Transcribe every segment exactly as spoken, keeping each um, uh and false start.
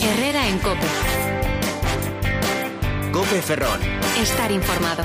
Herrera en COPE. COPE Ferrol. Estar informado.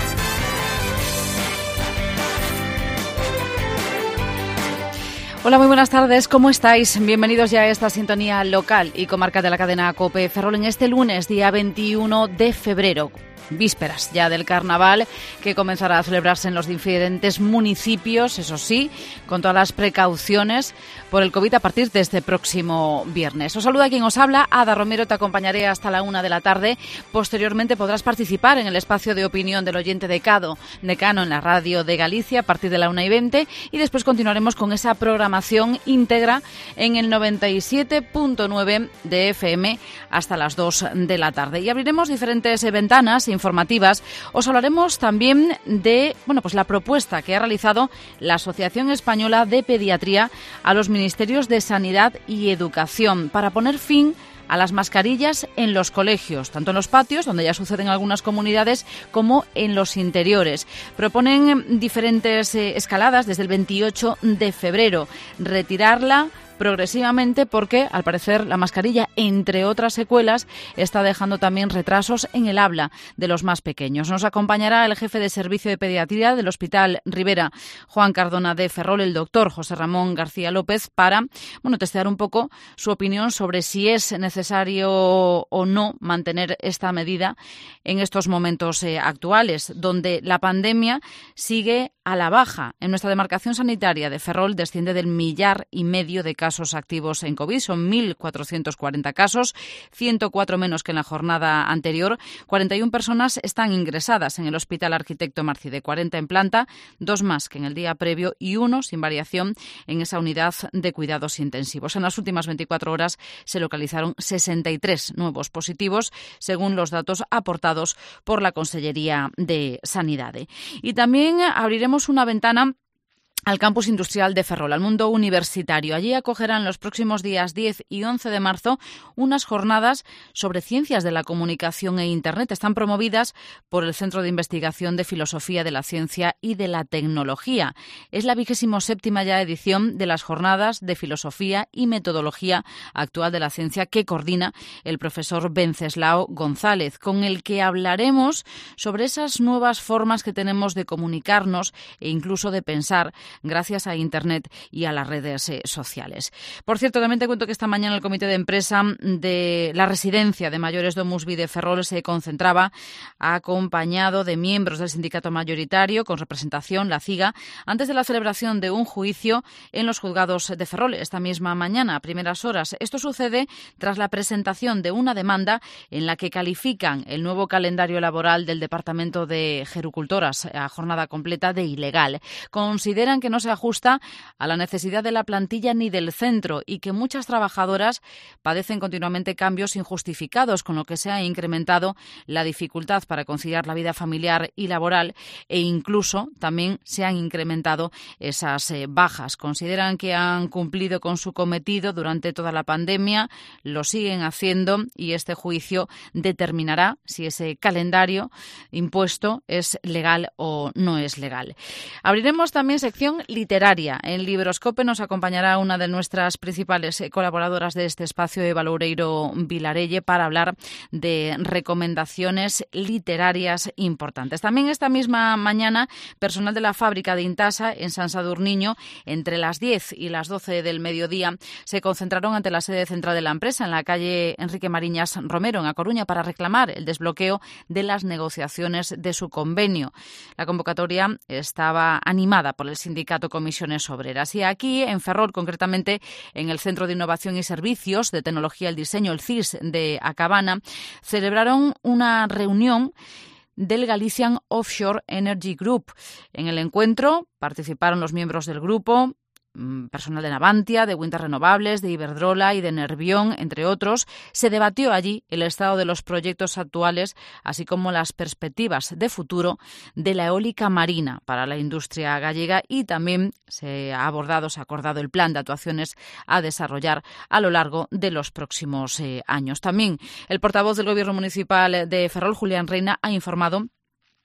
Hola, muy buenas tardes, ¿cómo estáis? Bienvenidos ya a esta sintonía local y comarca de la cadena COPE Ferrol en este lunes, día veintiuno de febrero. Vísperas ya del carnaval, que comenzará a celebrarse en los diferentes municipios, eso sí, con todas las precauciones por el COVID a partir de este próximo viernes. Os saluda quien os habla, Ada Romero, te acompañaré hasta la una de la tarde. Posteriormente podrás participar en el espacio de opinión del oyente decano, decano en la radio de Galicia a partir de la una y veinte, y después continuaremos con esa programación íntegra en el noventa y siete punto nueve de F M hasta las dos de la tarde. Y abriremos diferentes ventanas informativas. Os hablaremos también de, bueno, pues la propuesta que ha realizado la Asociación Española de Pediatría a los Ministerios de Sanidad y Educación para poner fin a las mascarillas en los colegios, tanto en los patios, donde ya sucede en algunas comunidades, como en los interiores. Proponen diferentes eh, escaladas desde el veintiocho de febrero, retirarla progresivamente porque, al parecer, la mascarilla, entre otras secuelas, está dejando también retrasos en el habla de los más pequeños. Nos acompañará el jefe de servicio de pediatría del Hospital Rivera, Juan Cardona de Ferrol, el doctor José Ramón García López, para bueno, testear un poco su opinión sobre si es necesario o no mantener esta medida en estos momentos eh, actuales, donde la pandemia sigue a la baja. En nuestra demarcación sanitaria de Ferrol desciende del millar y medio de casos activos en COVID. Son mil cuatrocientos cuarenta casos, ciento cuatro menos que en la jornada anterior. cuarenta y una personas están ingresadas en el Hospital Arquitecto Marcide, cuarenta en planta, dos más que en el día previo y uno sin variación en esa unidad de cuidados intensivos. En las últimas veinticuatro horas se localizaron sesenta y tres nuevos positivos, según los datos aportados por la Consellería de Sanidad. Y también abriremos una ventana al campus industrial de Ferrol, al mundo universitario. Allí acogerán los próximos días diez y once de marzo unas jornadas sobre ciencias de la comunicación e Internet. Están promovidas por el Centro de Investigación de Filosofía de la Ciencia y de la Tecnología. Es la vigésimo séptima ya edición de las jornadas de Filosofía y Metodología Actual de la Ciencia que coordina el profesor Wenceslao González, con el que hablaremos sobre esas nuevas formas que tenemos de comunicarnos e incluso de pensar gracias a Internet y a las redes eh, sociales. Por cierto, también te cuento que esta mañana el comité de empresa de la residencia de mayores Domusvi de Ferrol se concentraba acompañado de miembros del sindicato mayoritario con representación, la CIGA, antes de la celebración de un juicio en los juzgados de Ferrol esta misma mañana a primeras horas. Esto sucede tras la presentación de una demanda en la que califican el nuevo calendario laboral del Departamento de Gerocultoras a jornada completa de ilegal. Consideran que no se ajusta a la necesidad de la plantilla ni del centro y que muchas trabajadoras padecen continuamente cambios injustificados, con lo que se ha incrementado la dificultad para conciliar la vida familiar y laboral e incluso también se han incrementado esas eh, bajas. Consideran que han cumplido con su cometido durante toda la pandemia, lo siguen haciendo y este juicio determinará si ese calendario impuesto es legal o no es legal. Abriremos también sección literaria. En Libroscope nos acompañará una de nuestras principales colaboradoras de este espacio, Eva Loureiro Vilarelle, para hablar de recomendaciones literarias importantes. También esta misma mañana, personal de la fábrica de Intasa en San Sadurniño, entre las diez y las doce del mediodía, se concentraron ante la sede central de la empresa en la calle Enrique Mariñas Romero, en A Coruña, para reclamar el desbloqueo de las negociaciones de su convenio. La convocatoria estaba animada por el sindicato Comisiones Obreras. Y aquí, en Ferrol, concretamente en el Centro de Innovación y Servicios de Tecnología y el Diseño, el C I S de Acabana, celebraron una reunión del Galician Offshore Energy Group. En el encuentro participaron los miembros del grupo, personal de Navantia, de Winter Renovables, de Iberdrola y de Nervión, entre otros. Se debatió allí el estado de los proyectos actuales, así como las perspectivas de futuro de la eólica marina para la industria gallega, y también se ha abordado, se ha acordado el plan de actuaciones a desarrollar a lo largo de los próximos eh, años. También el portavoz del Gobierno Municipal de Ferrol, Julián Reina, ha informado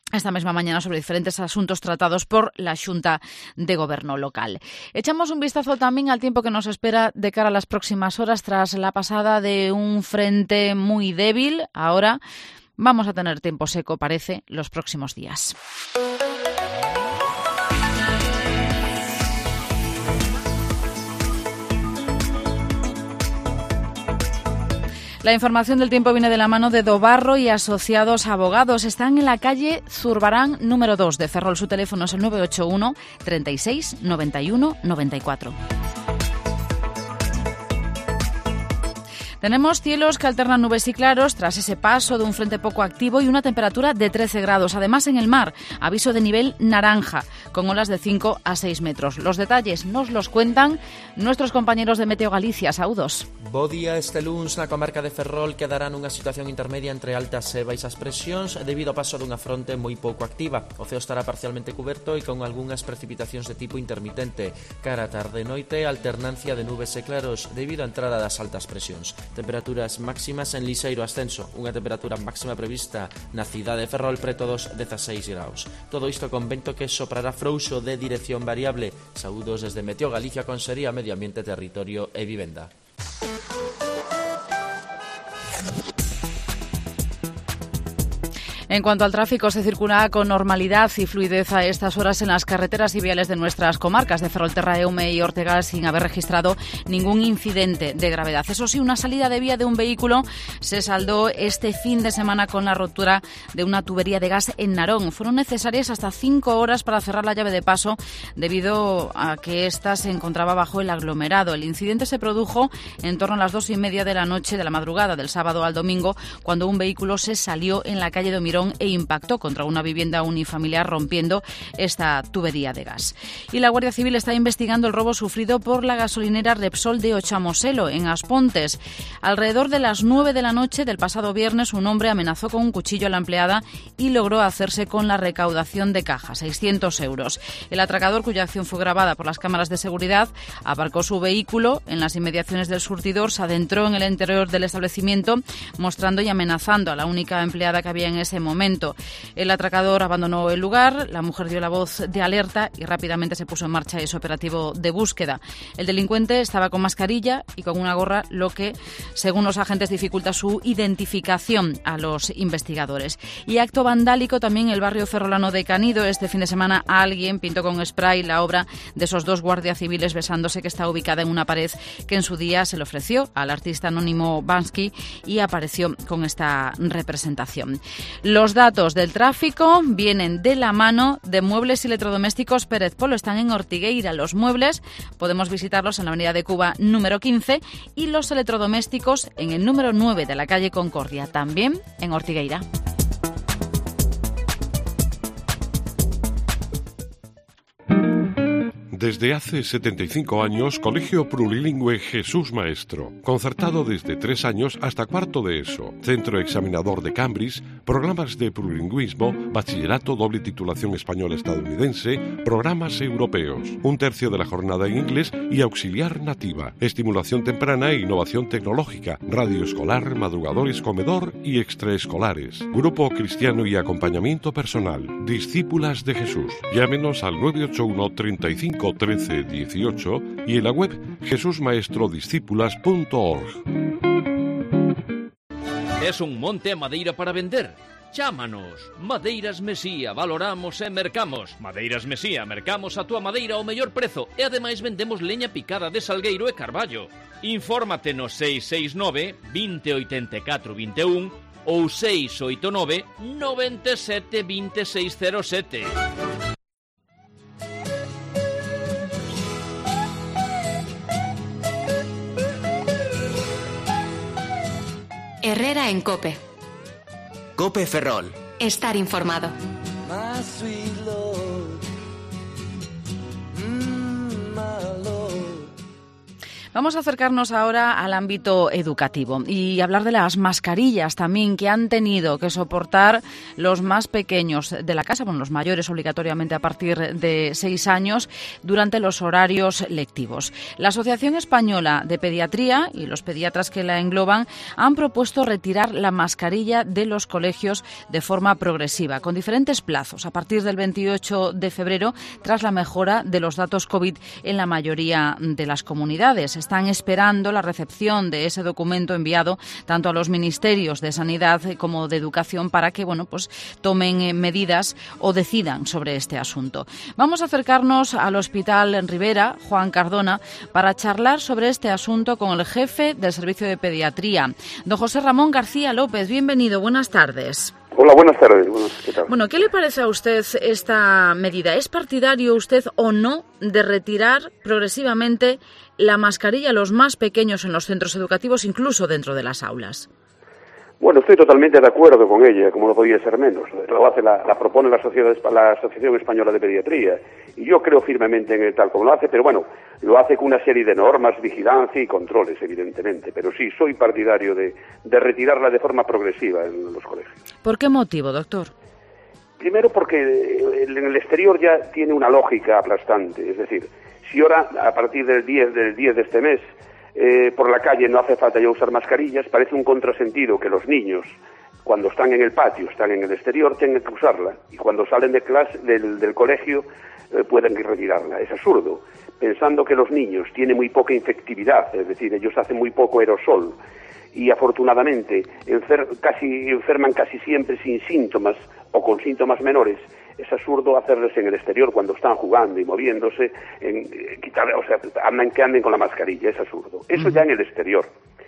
esta misma mañana sobre diferentes asuntos tratados por la Xunta de Goberno local. Echamos un vistazo también al tiempo que nos espera de cara a las próximas horas tras la pasada de un frente muy débil. Ahora vamos a tener tiempo seco, parece, los próximos días. La información del tiempo viene de la mano de Dobarro y Asociados Abogados. Están en la calle Zurbarán número dos de Ferrol. Su teléfono es el nueve ocho uno, treinta y seis, noventa y uno, noventa y cuatro. Tenemos cielos que alternan nubes y claros tras ese paso de un frente poco activo y una temperatura de trece grados. Además, en el mar, aviso de nivel naranja, con olas de cinco a seis metros. Los detalles nos los cuentan nuestros compañeros de Meteo Galicia. Saúdos. Bo día. Este luns na comarca de Ferrol quedará nunha situación intermedia entre altas e baixas presións debido ao paso dunha fronte moi pouco activa. O ceo estará parcialmente cuberto e con algunhas precipitacións de tipo intermitente. Cara a tarde e noite, alternancia de nubes e claros debido á entrada das altas presións. Temperaturas máximas en lixeiro ascenso, unha temperatura máxima prevista na cidade de Ferrol preto dos dezaseis graus. Todo isto con vento que soprará frouxo de dirección variable. Saúdos desde Meteo Galicia, Consellería Medio Ambiente, Territorio e Vivenda. En cuanto al tráfico, se circula con normalidad y fluidez a estas horas en las carreteras y viales de nuestras comarcas de Ferrolterra, Eume y Ortegal, sin haber registrado ningún incidente de gravedad. Eso sí, una salida de vía de un vehículo se saldó este fin de semana con la rotura de una tubería de gas en Narón. Fueron necesarias hasta cinco horas para cerrar la llave de paso debido a que ésta se encontraba bajo el aglomerado. El incidente se produjo en torno a las dos y media de la noche de la madrugada del sábado al domingo, cuando un vehículo se salió en la calle de Mirón e impactó contra una vivienda unifamiliar, rompiendo esta tubería de gas. Y la Guardia Civil está investigando el robo sufrido por la gasolinera Repsol de Ochamoselo, en Aspontes. Alrededor de las nueve de la noche del pasado viernes, un hombre amenazó con un cuchillo a la empleada y logró hacerse con la recaudación de caja, seiscientos euros. El atracador, cuya acción fue grabada por las cámaras de seguridad, aparcó su vehículo en las inmediaciones del surtidor, se adentró en el interior del establecimiento, mostrando y amenazando a la única empleada que había en ese momento. momento. El atracador abandonó el lugar, la mujer dio la voz de alerta y rápidamente se puso en marcha ese operativo de búsqueda. El delincuente estaba con mascarilla y con una gorra, lo que, según los agentes, dificulta su identificación a los investigadores. Y acto vandálico también en el barrio ferrolano de Canido. Este fin de semana alguien pintó con spray la obra de esos dos guardias civiles besándose, que está ubicada en una pared que en su día se le ofreció al artista anónimo Bansky y apareció con esta representación. Los datos del tráfico vienen de la mano de Muebles y Electrodomésticos Pérez Polo. Están en Ortigueira. Los muebles podemos visitarlos en la avenida de Cuba número quince y los electrodomésticos en el número nueve de la calle Concordia, también en Ortigueira. Desde hace setenta y cinco años, Colegio Plurilingüe Jesús Maestro, concertado desde tres años hasta cuarto de ESO, Centro Examinador de Cambridge, programas de plurilingüismo, bachillerato, doble titulación española-estadounidense, programas europeos, un tercio de la jornada en inglés y auxiliar nativa, estimulación temprana e innovación tecnológica, radio escolar, madrugadores, comedor y extraescolares, grupo cristiano y acompañamiento personal, discípulas de Jesús. Llámenos al nueve ocho uno, treinta y cinco, trece, dieciocho y en la web jesús maestro discípulas punto org. Es un monte a madeira para vender? Chámanos. Madeiras Mesía, valoramos e mercamos. Madeiras Mesía, mercamos a túa madeira ao mellor prezo e ademais vendemos leña picada de salgueiro e carballo. Infórmate no seis seis nove, vinte, oitenta e catro, vinte e un ou seis oito nove, noventa e sete, vinte e seis cero sete. Herrera en COPE. COPE Ferrol. Estar informado. Vamos a acercarnos ahora al ámbito educativo y hablar de las mascarillas también que han tenido que soportar los más pequeños de la casa, bueno, los mayores obligatoriamente a partir de seis años, durante los horarios lectivos. La Asociación Española de Pediatría y los pediatras que la engloban han propuesto retirar la mascarilla de los colegios de forma progresiva, con diferentes plazos, a partir del veintiocho de febrero, tras la mejora de los datos COVID en la mayoría de las comunidades. Están esperando la recepción de ese documento enviado tanto a los ministerios de Sanidad como de Educación para que, bueno, pues tomen medidas o decidan sobre este asunto. Vamos a acercarnos al Hospital Rivera, Juan Cardona, para charlar sobre este asunto con el jefe del Servicio de Pediatría, don José Ramón García López. Bienvenido, buenas tardes. Hola, buenas tardes. Buenas, ¿qué tal? Bueno, ¿qué le parece a usted esta medida? ¿Es partidario usted o no de retirar progresivamente la mascarilla a los más pequeños en los centros educativos, incluso dentro de las aulas? Bueno, estoy totalmente de acuerdo con ella, como no podía ser menos. Lo hace la, la propone la, Sociedad, la Asociación Española de Pediatría, y yo creo firmemente en el tal como lo hace, pero bueno, lo hace con una serie de normas, vigilancia y controles, evidentemente. Pero sí, soy partidario de, de retirarla de forma progresiva en los colegios. ¿Por qué motivo, doctor? Primero porque en el exterior ya tiene una lógica aplastante, es decir, si ahora, a partir del diez, del diez de este mes, Eh, por la calle no hace falta ya usar mascarillas, parece un contrasentido que los niños, cuando están en el patio, están en el exterior, tengan que usarla, y cuando salen de clase, del, del colegio eh, pueden retirarla. Es absurdo, pensando que los niños tienen muy poca infectividad, es decir, ellos hacen muy poco aerosol, y afortunadamente enfer casi, enferman casi siempre sin síntomas o con síntomas menores. Es absurdo hacerles en el exterior cuando están jugando y moviéndose, en, eh, quitar, o sea, andan, que anden con la mascarilla, es absurdo. Eso ya en el exterior.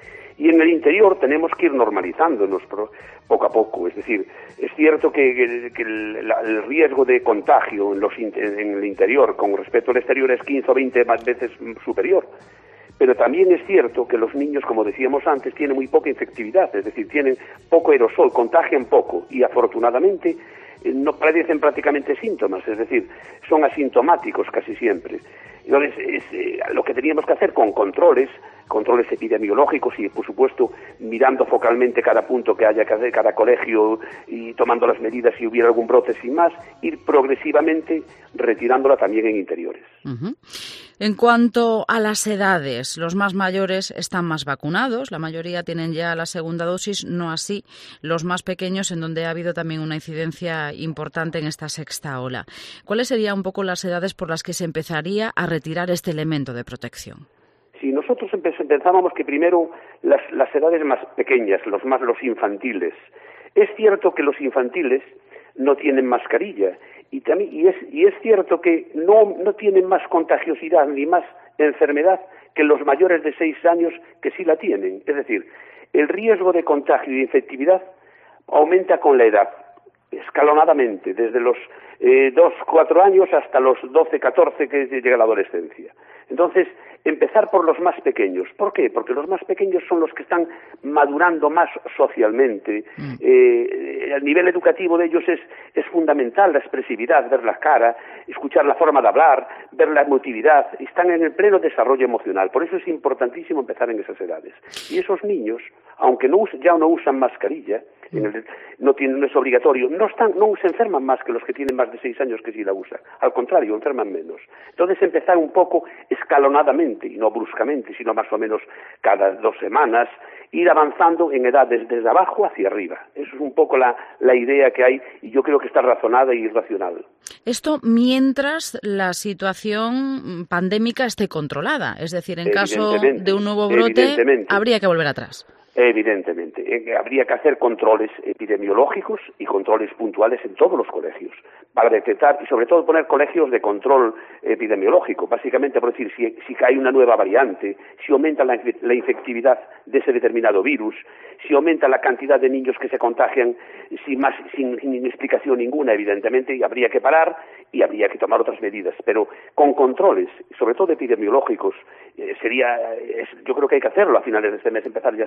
Y en el interior tenemos que ir normalizándonos poco a poco. Es decir, es cierto que, que, que el, la, el riesgo de contagio en, los, en el interior con respecto al exterior es quince o veinte veces superior. Pero también es cierto que los niños, como decíamos antes, tienen muy poca infectividad, es decir, tienen poco aerosol, contagian poco y afortunadamente no padecen prácticamente síntomas, es decir, son asintomáticos casi siempre. Entonces, es, eh, lo que teníamos que hacer con controles, controles epidemiológicos y, por supuesto, mirando focalmente cada punto que haya que hacer, cada colegio y tomando las medidas si hubiera algún brote sin más, ir progresivamente retirándola también en interiores. Uh-huh. En cuanto a las edades, los más mayores están más vacunados, la mayoría tienen ya la segunda dosis, no así los más pequeños, en donde ha habido también una incidencia importante en esta sexta ola. ¿Cuáles serían un poco las edades por las que se empezaría a retirar este elemento de protección? Si nosotros pensábamos que primero las, las edades más pequeñas, los más los infantiles. Es cierto que los infantiles no tienen mascarilla y también y es y es cierto que no no tienen más contagiosidad ni más enfermedad que los mayores de seis años que sí la tienen. Es decir, el riesgo de contagio y infectividad aumenta con la edad, escalonadamente, desde los eh, dos, cuatro años hasta los doce, catorce que llega la adolescencia. Entonces, empezar por los más pequeños. ¿Por qué? Porque los más pequeños son los que están madurando más socialmente. Mm. Eh, el nivel educativo de ellos es, es fundamental, la expresividad, ver la cara, escuchar la forma de hablar, ver la emotividad. Están en el pleno desarrollo emocional. Por eso es importantísimo empezar en esas edades. Y esos niños, aunque no us- ya no usan mascarilla, mm. en el, no, tienen, no es obligatorio, no, están, no se enferman más que los que tienen más de seis años que sí la usan. Al contrario, enferman menos. Entonces, empezar un poco escalonadamente, y no bruscamente, sino más o menos cada dos semanas, ir avanzando en edades desde abajo hacia arriba. Eso es un poco la, la idea que hay, y yo creo que está razonada y racional. Esto mientras la situación pandémica esté controlada, es decir, en caso de un nuevo brote, habría que volver atrás. Evidentemente, eh, habría que hacer controles epidemiológicos y controles puntuales en todos los colegios para detectar y sobre todo poner colegios de control epidemiológico, básicamente por decir si, si hay una nueva variante, si aumenta la, la infectividad de ese determinado virus, si aumenta la cantidad de niños que se contagian sin, más, sin, sin explicación ninguna, evidentemente, y habría que parar y habría que tomar otras medidas, pero con controles, sobre todo epidemiológicos, eh, sería, es, yo creo que hay que hacerlo a finales de este mes, empezar ya sin falta.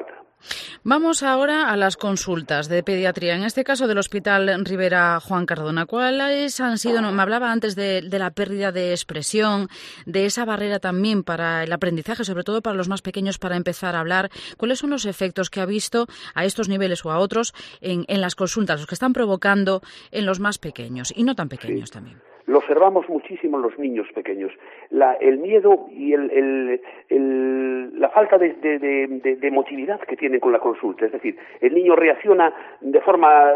falta. Vamos ahora a las consultas de pediatría, en este caso del Hospital Rivera Juan Cardona. ¿Cuáles han sido? No, me hablaba antes de, de la pérdida de expresión, de esa barrera también para el aprendizaje, sobre todo para los más pequeños, para empezar a hablar. ¿Cuáles son los efectos que ha visto a estos niveles o a otros en, en las consultas, los que están provocando en los más pequeños y no tan pequeños sí. también? Lo observamos muchísimo en los niños pequeños. La, el miedo y el, el, el, la falta de, de, de, de, de emotividad que tienen con la consulta. Es decir, el niño reacciona de forma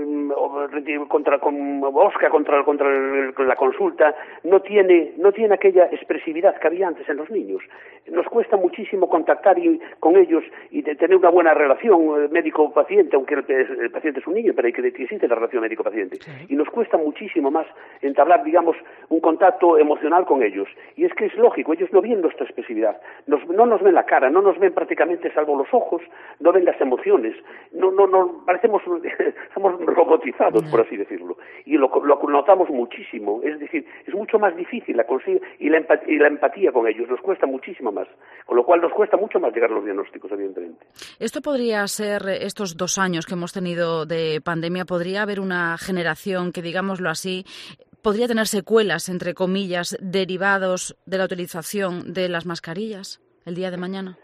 eh, contra, con osca contra, contra el, la consulta. No tiene, no tiene aquella expresividad que había antes en los niños. Nos cuesta muchísimo contactar y, con ellos y de tener una buena relación médico-paciente, aunque el, el paciente es un niño, pero hay que, que existe la relación médico-paciente. Sí. Y nos cuesta muchísimo más entablar, digamos, un contacto emocional con ellos. Y es que es lógico, ellos no ven nuestra expresividad, nos, no nos ven la cara, no nos ven prácticamente salvo los ojos, no ven las emociones, no, no, no parecemos, estamos robotizados, por así decirlo. Y lo, lo notamos muchísimo, es decir, es mucho más difícil la consigue y la, empatía, y la empatía con ellos, nos cuesta muchísimo más, con lo cual nos cuesta mucho más llegar a los diagnósticos, evidentemente. Esto podría ser, estos dos años que hemos tenido de pandemia, podría haber una generación que, digámoslo así, podría tener secuelas, entre comillas, derivados de la utilización de las mascarillas el día de mañana.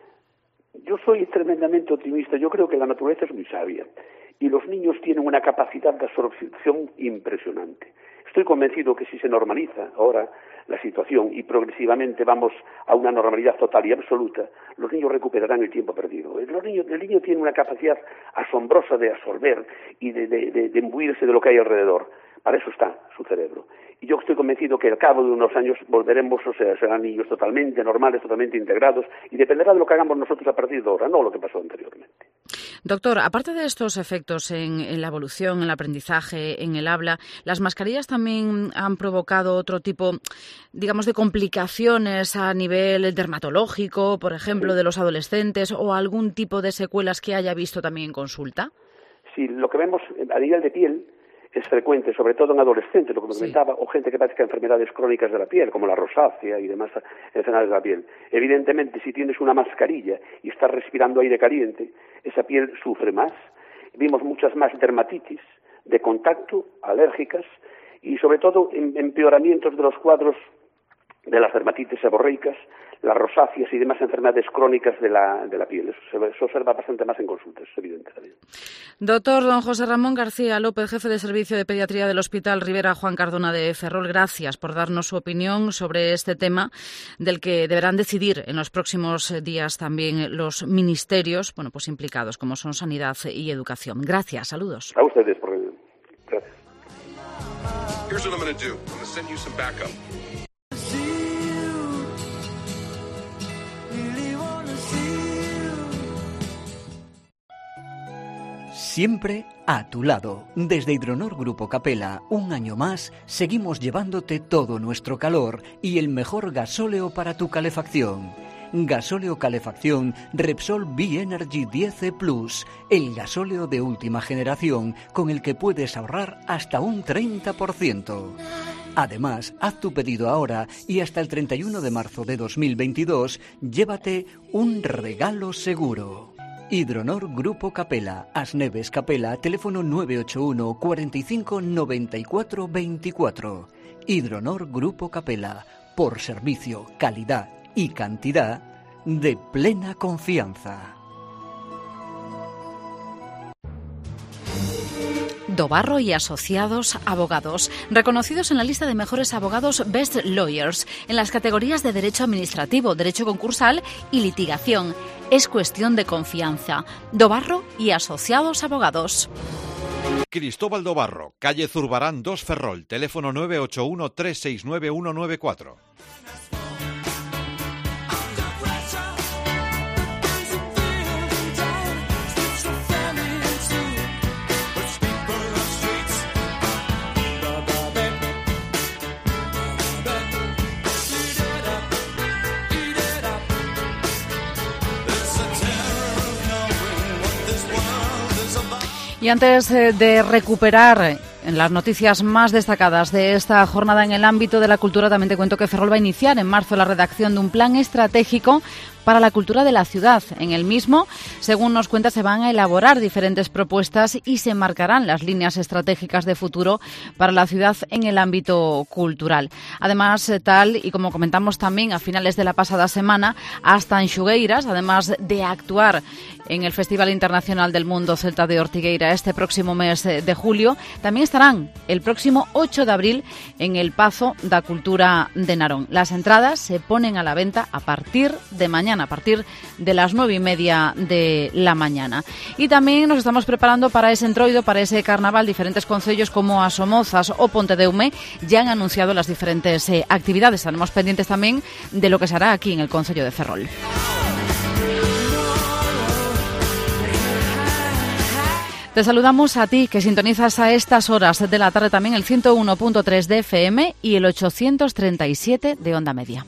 Yo soy tremendamente optimista. Yo creo que la naturaleza es muy sabia y los niños tienen una capacidad de absorción impresionante. Estoy convencido que si se normaliza ahora la situación y progresivamente vamos a una normalidad total y absoluta, los niños recuperarán el tiempo perdido. Los niños, el niño tiene una capacidad asombrosa de absorber y de, de, de, de imbuirse de lo que hay alrededor. Para eso está su cerebro. Y yo estoy convencido que al cabo de unos años volveremos, o sea, serán niños totalmente normales, totalmente integrados, y dependerá de lo que hagamos nosotros a partir de ahora, no lo que pasó anteriormente. Doctor, aparte de estos efectos en, en la evolución, en el aprendizaje, en el habla, ¿las mascarillas también han provocado otro tipo, digamos, de complicaciones a nivel dermatológico, por ejemplo, sí. de los adolescentes, o algún tipo de secuelas que haya visto también en consulta? Sí, lo que vemos a nivel de piel es frecuente, sobre todo en adolescentes, lo que me comentaba, sí. o gente que padezca enfermedades crónicas de la piel, como la rosácea y demás enfermedades de la piel. Evidentemente, si tienes una mascarilla y estás respirando aire caliente, esa piel sufre más. Vimos muchas más dermatitis de contacto, alérgicas, y sobre todo empeoramientos de los cuadros de las dermatitis seborreicas, las rosáceas y demás enfermedades crónicas de la, de la piel. Eso se, se observa bastante más en consultas, es evidente también. Doctor don José Ramón García López, jefe de Servicio de Pediatría del Hospital Rivera Juan Cardona de Ferrol, gracias por darnos su opinión sobre este tema del que deberán decidir en los próximos días también los ministerios, bueno, pues implicados, como son Sanidad y Educación. Gracias, saludos. A ustedes, por gracias. Here's what I'm going to do. I'm going to send you some backup. Siempre a tu lado. Desde Hidronor Grupo Capella, un año más, seguimos llevándote todo nuestro calor y el mejor gasóleo para tu calefacción. Gasóleo calefacción Repsol B-Energy diez E Plus, el gasóleo de última generación con el que puedes ahorrar hasta un treinta por ciento. Además, haz tu pedido ahora y hasta el treinta y uno de marzo de dos mil veintidós, llévate un regalo seguro. Hidronor Grupo Capella, Asneves Capella, teléfono nueve ocho uno, cuatro cinco, nueve cuatro dos cuatro. Hidronor Grupo Capella, por servicio, calidad y cantidad de plena confianza. Dobarro y Asociados Abogados, reconocidos en la lista de mejores abogados Best Lawyers en las categorías de Derecho Administrativo, Derecho Concursal y Litigación. Es cuestión de confianza. Dobarro y Asociados Abogados. Cristóbal Dobarro, calle Zurbarán dos Ferrol, teléfono nueve ocho uno, tres seis nueve, uno nueve cuatro. Y antes de recuperar en las noticias más destacadas de esta jornada en el ámbito de la cultura, también te cuento que Ferrol va a iniciar en marzo la redacción de un plan estratégico para la cultura de la ciudad. En el mismo, según nos cuenta, se van a elaborar diferentes propuestas y se marcarán las líneas estratégicas de futuro para la ciudad en el ámbito cultural. Además, tal y como comentamos también a finales de la pasada semana, hasta en Xugueiras, además de actuar en el Festival Internacional del Mundo Celta de Ortigueira este próximo mes de julio, también estarán el próximo ocho de abril en el Pazo da Cultura de Narón. Las entradas se ponen a la venta a partir de mañana, a partir de las nueve y media de la mañana. Y también nos estamos preparando para ese entroido, para ese carnaval. Diferentes concellos como As Somozas o Pontedeume ya han anunciado las diferentes eh, actividades. Estaremos pendientes también de lo que se hará aquí en el concello de Ferrol. Te saludamos a ti, que sintonizas a estas horas de la tarde también el ciento uno punto tres de F M y el ochocientos treinta y siete de Onda Media.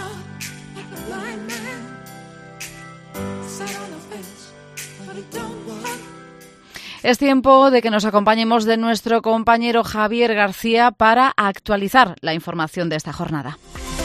Es tiempo de que nos acompañemos de nuestro compañero Javier García para actualizar la información de esta jornada.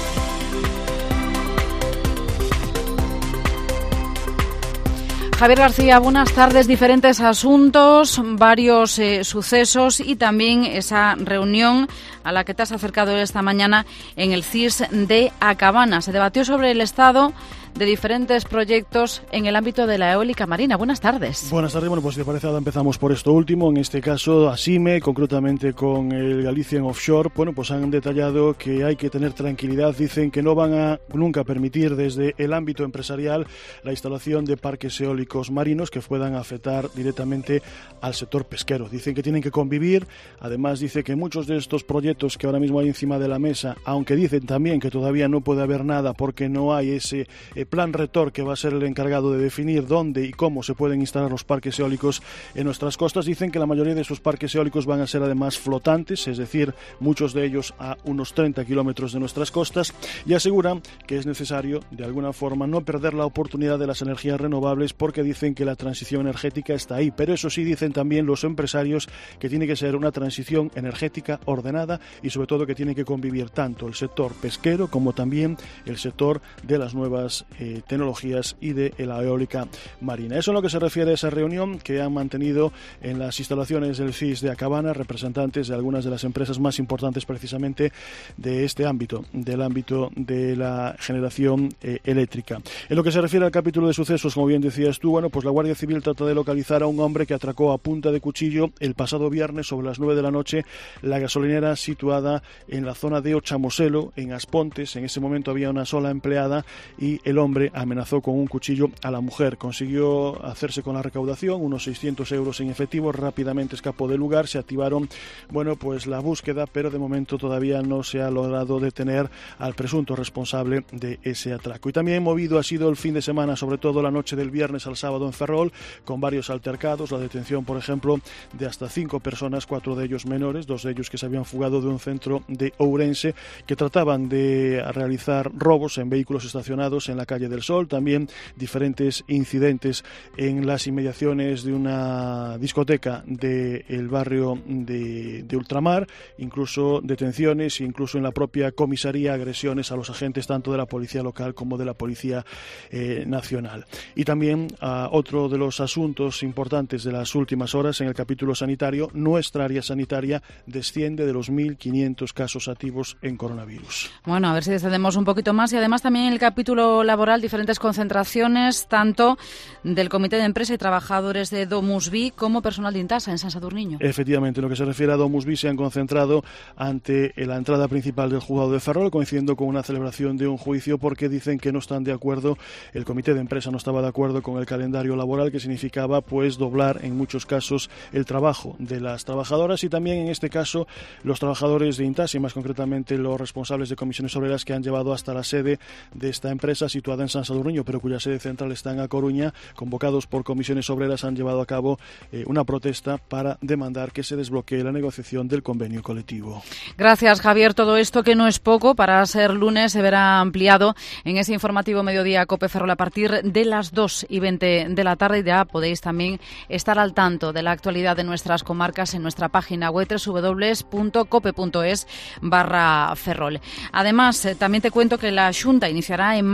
Javier García, buenas tardes. Diferentes asuntos, varios eh, sucesos y también esa reunión a la que te has acercado esta mañana en el C I S de Acabana. Se debatió sobre el estado de diferentes proyectos en el ámbito de la eólica marina. Buenas tardes. Buenas tardes. Bueno, pues si te parece, ahora empezamos por esto último. En este caso, ASIME, concretamente con el Galician Offshore, bueno, pues han detallado que hay que tener tranquilidad. Dicen que no van a nunca permitir desde el ámbito empresarial la instalación de parques eólicos marinos que puedan afectar directamente al sector pesquero. Dicen que tienen que convivir. Además, dice que muchos de estos proyectos que ahora mismo hay encima de la mesa, aunque dicen también que todavía no puede haber nada porque no hay ese eh, plan rector que va a ser el encargado de definir dónde y cómo se pueden instalar los parques eólicos en nuestras costas. Dicen que la mayoría de esos parques eólicos van a ser además flotantes, es decir, muchos de ellos a unos treinta kilómetros de nuestras costas, y aseguran que es necesario de alguna forma no perder la oportunidad de las energías renovables porque dicen que la transición energética está ahí. Pero eso sí, dicen también los empresarios que tiene que ser una transición energética ordenada y sobre todo que tiene que convivir tanto el sector pesquero como también el sector de las nuevas eh, tecnologías y de la eólica marina. Eso en lo que se refiere a esa reunión que han mantenido en las instalaciones del C I S de Acabana representantes de algunas de las empresas más importantes precisamente de este ámbito, del ámbito de la generación eh, eléctrica. En lo que se refiere al capítulo de sucesos, como bien decías tú, bueno, pues la Guardia Civil trata de localizar a un hombre que atracó a punta de cuchillo el pasado viernes sobre las nueve de la noche la gasolinera situada en la zona de Ochamoselo, en Aspontes. En ese momento había una sola empleada y el hombre amenazó con un cuchillo a la mujer. Consiguió hacerse con la recaudación, unos seiscientos euros en efectivo, rápidamente escapó del lugar, se activaron, bueno, pues la búsqueda, pero de momento todavía no se ha logrado detener al presunto responsable de ese atraco. Y también movido ha sido el fin de semana, sobre todo la noche del viernes al sábado en Ferrol, con varios altercados, la detención, por ejemplo, de hasta cinco personas, cuatro de ellos menores, dos de ellos que se habían fugado de un centro de Ourense, que trataban de realizar robos en vehículos estacionados en la calle del Sol. También diferentes incidentes en las inmediaciones de una discoteca del barrio de, de Ultramar, incluso detenciones, incluso en la propia comisaría agresiones a los agentes tanto de la policía local como de la policía eh, nacional. Y también uh, otro de los asuntos importantes de las últimas horas en el capítulo sanitario, nuestra área sanitaria desciende de los mil quinientos casos activos en coronavirus. Bueno, a ver si descendemos un poquito más. Y además también en el capítulo laboral diferentes concentraciones tanto del Comité de Empresa y Trabajadores de Domusvi como personal de Intasa en San Sadurniño. Efectivamente, en lo que se refiere a Domusvi se han concentrado ante la entrada principal del juzgado de Ferrol, coincidiendo con una celebración de un juicio porque dicen que no están de acuerdo, el Comité de Empresa no estaba de acuerdo con el calendario laboral, que significaba pues doblar en muchos casos el trabajo de las trabajadoras, y también en este caso los trabajadores de Intasa y más concretamente los responsables de comisiones obreras que han llevado hasta la sede de esta empresa situada en San Sadurniño, pero cuya sede central está en A Coruña, convocados por comisiones obreras, han llevado a cabo eh, una protesta para demandar que se desbloquee la negociación del convenio colectivo. Gracias, Javier. Todo esto, que no es poco, para ser lunes se verá ampliado en ese informativo Mediodía COPE Ferrol a partir de las dos y veinte de la tarde, y ya podéis también estar al tanto de la actualidad de nuestras comarcas en nuestra página web doble u doble u doble u punto cope punto es barra Ferrol. Además, eh, también te cuento que la Xunta iniciará en marzo ese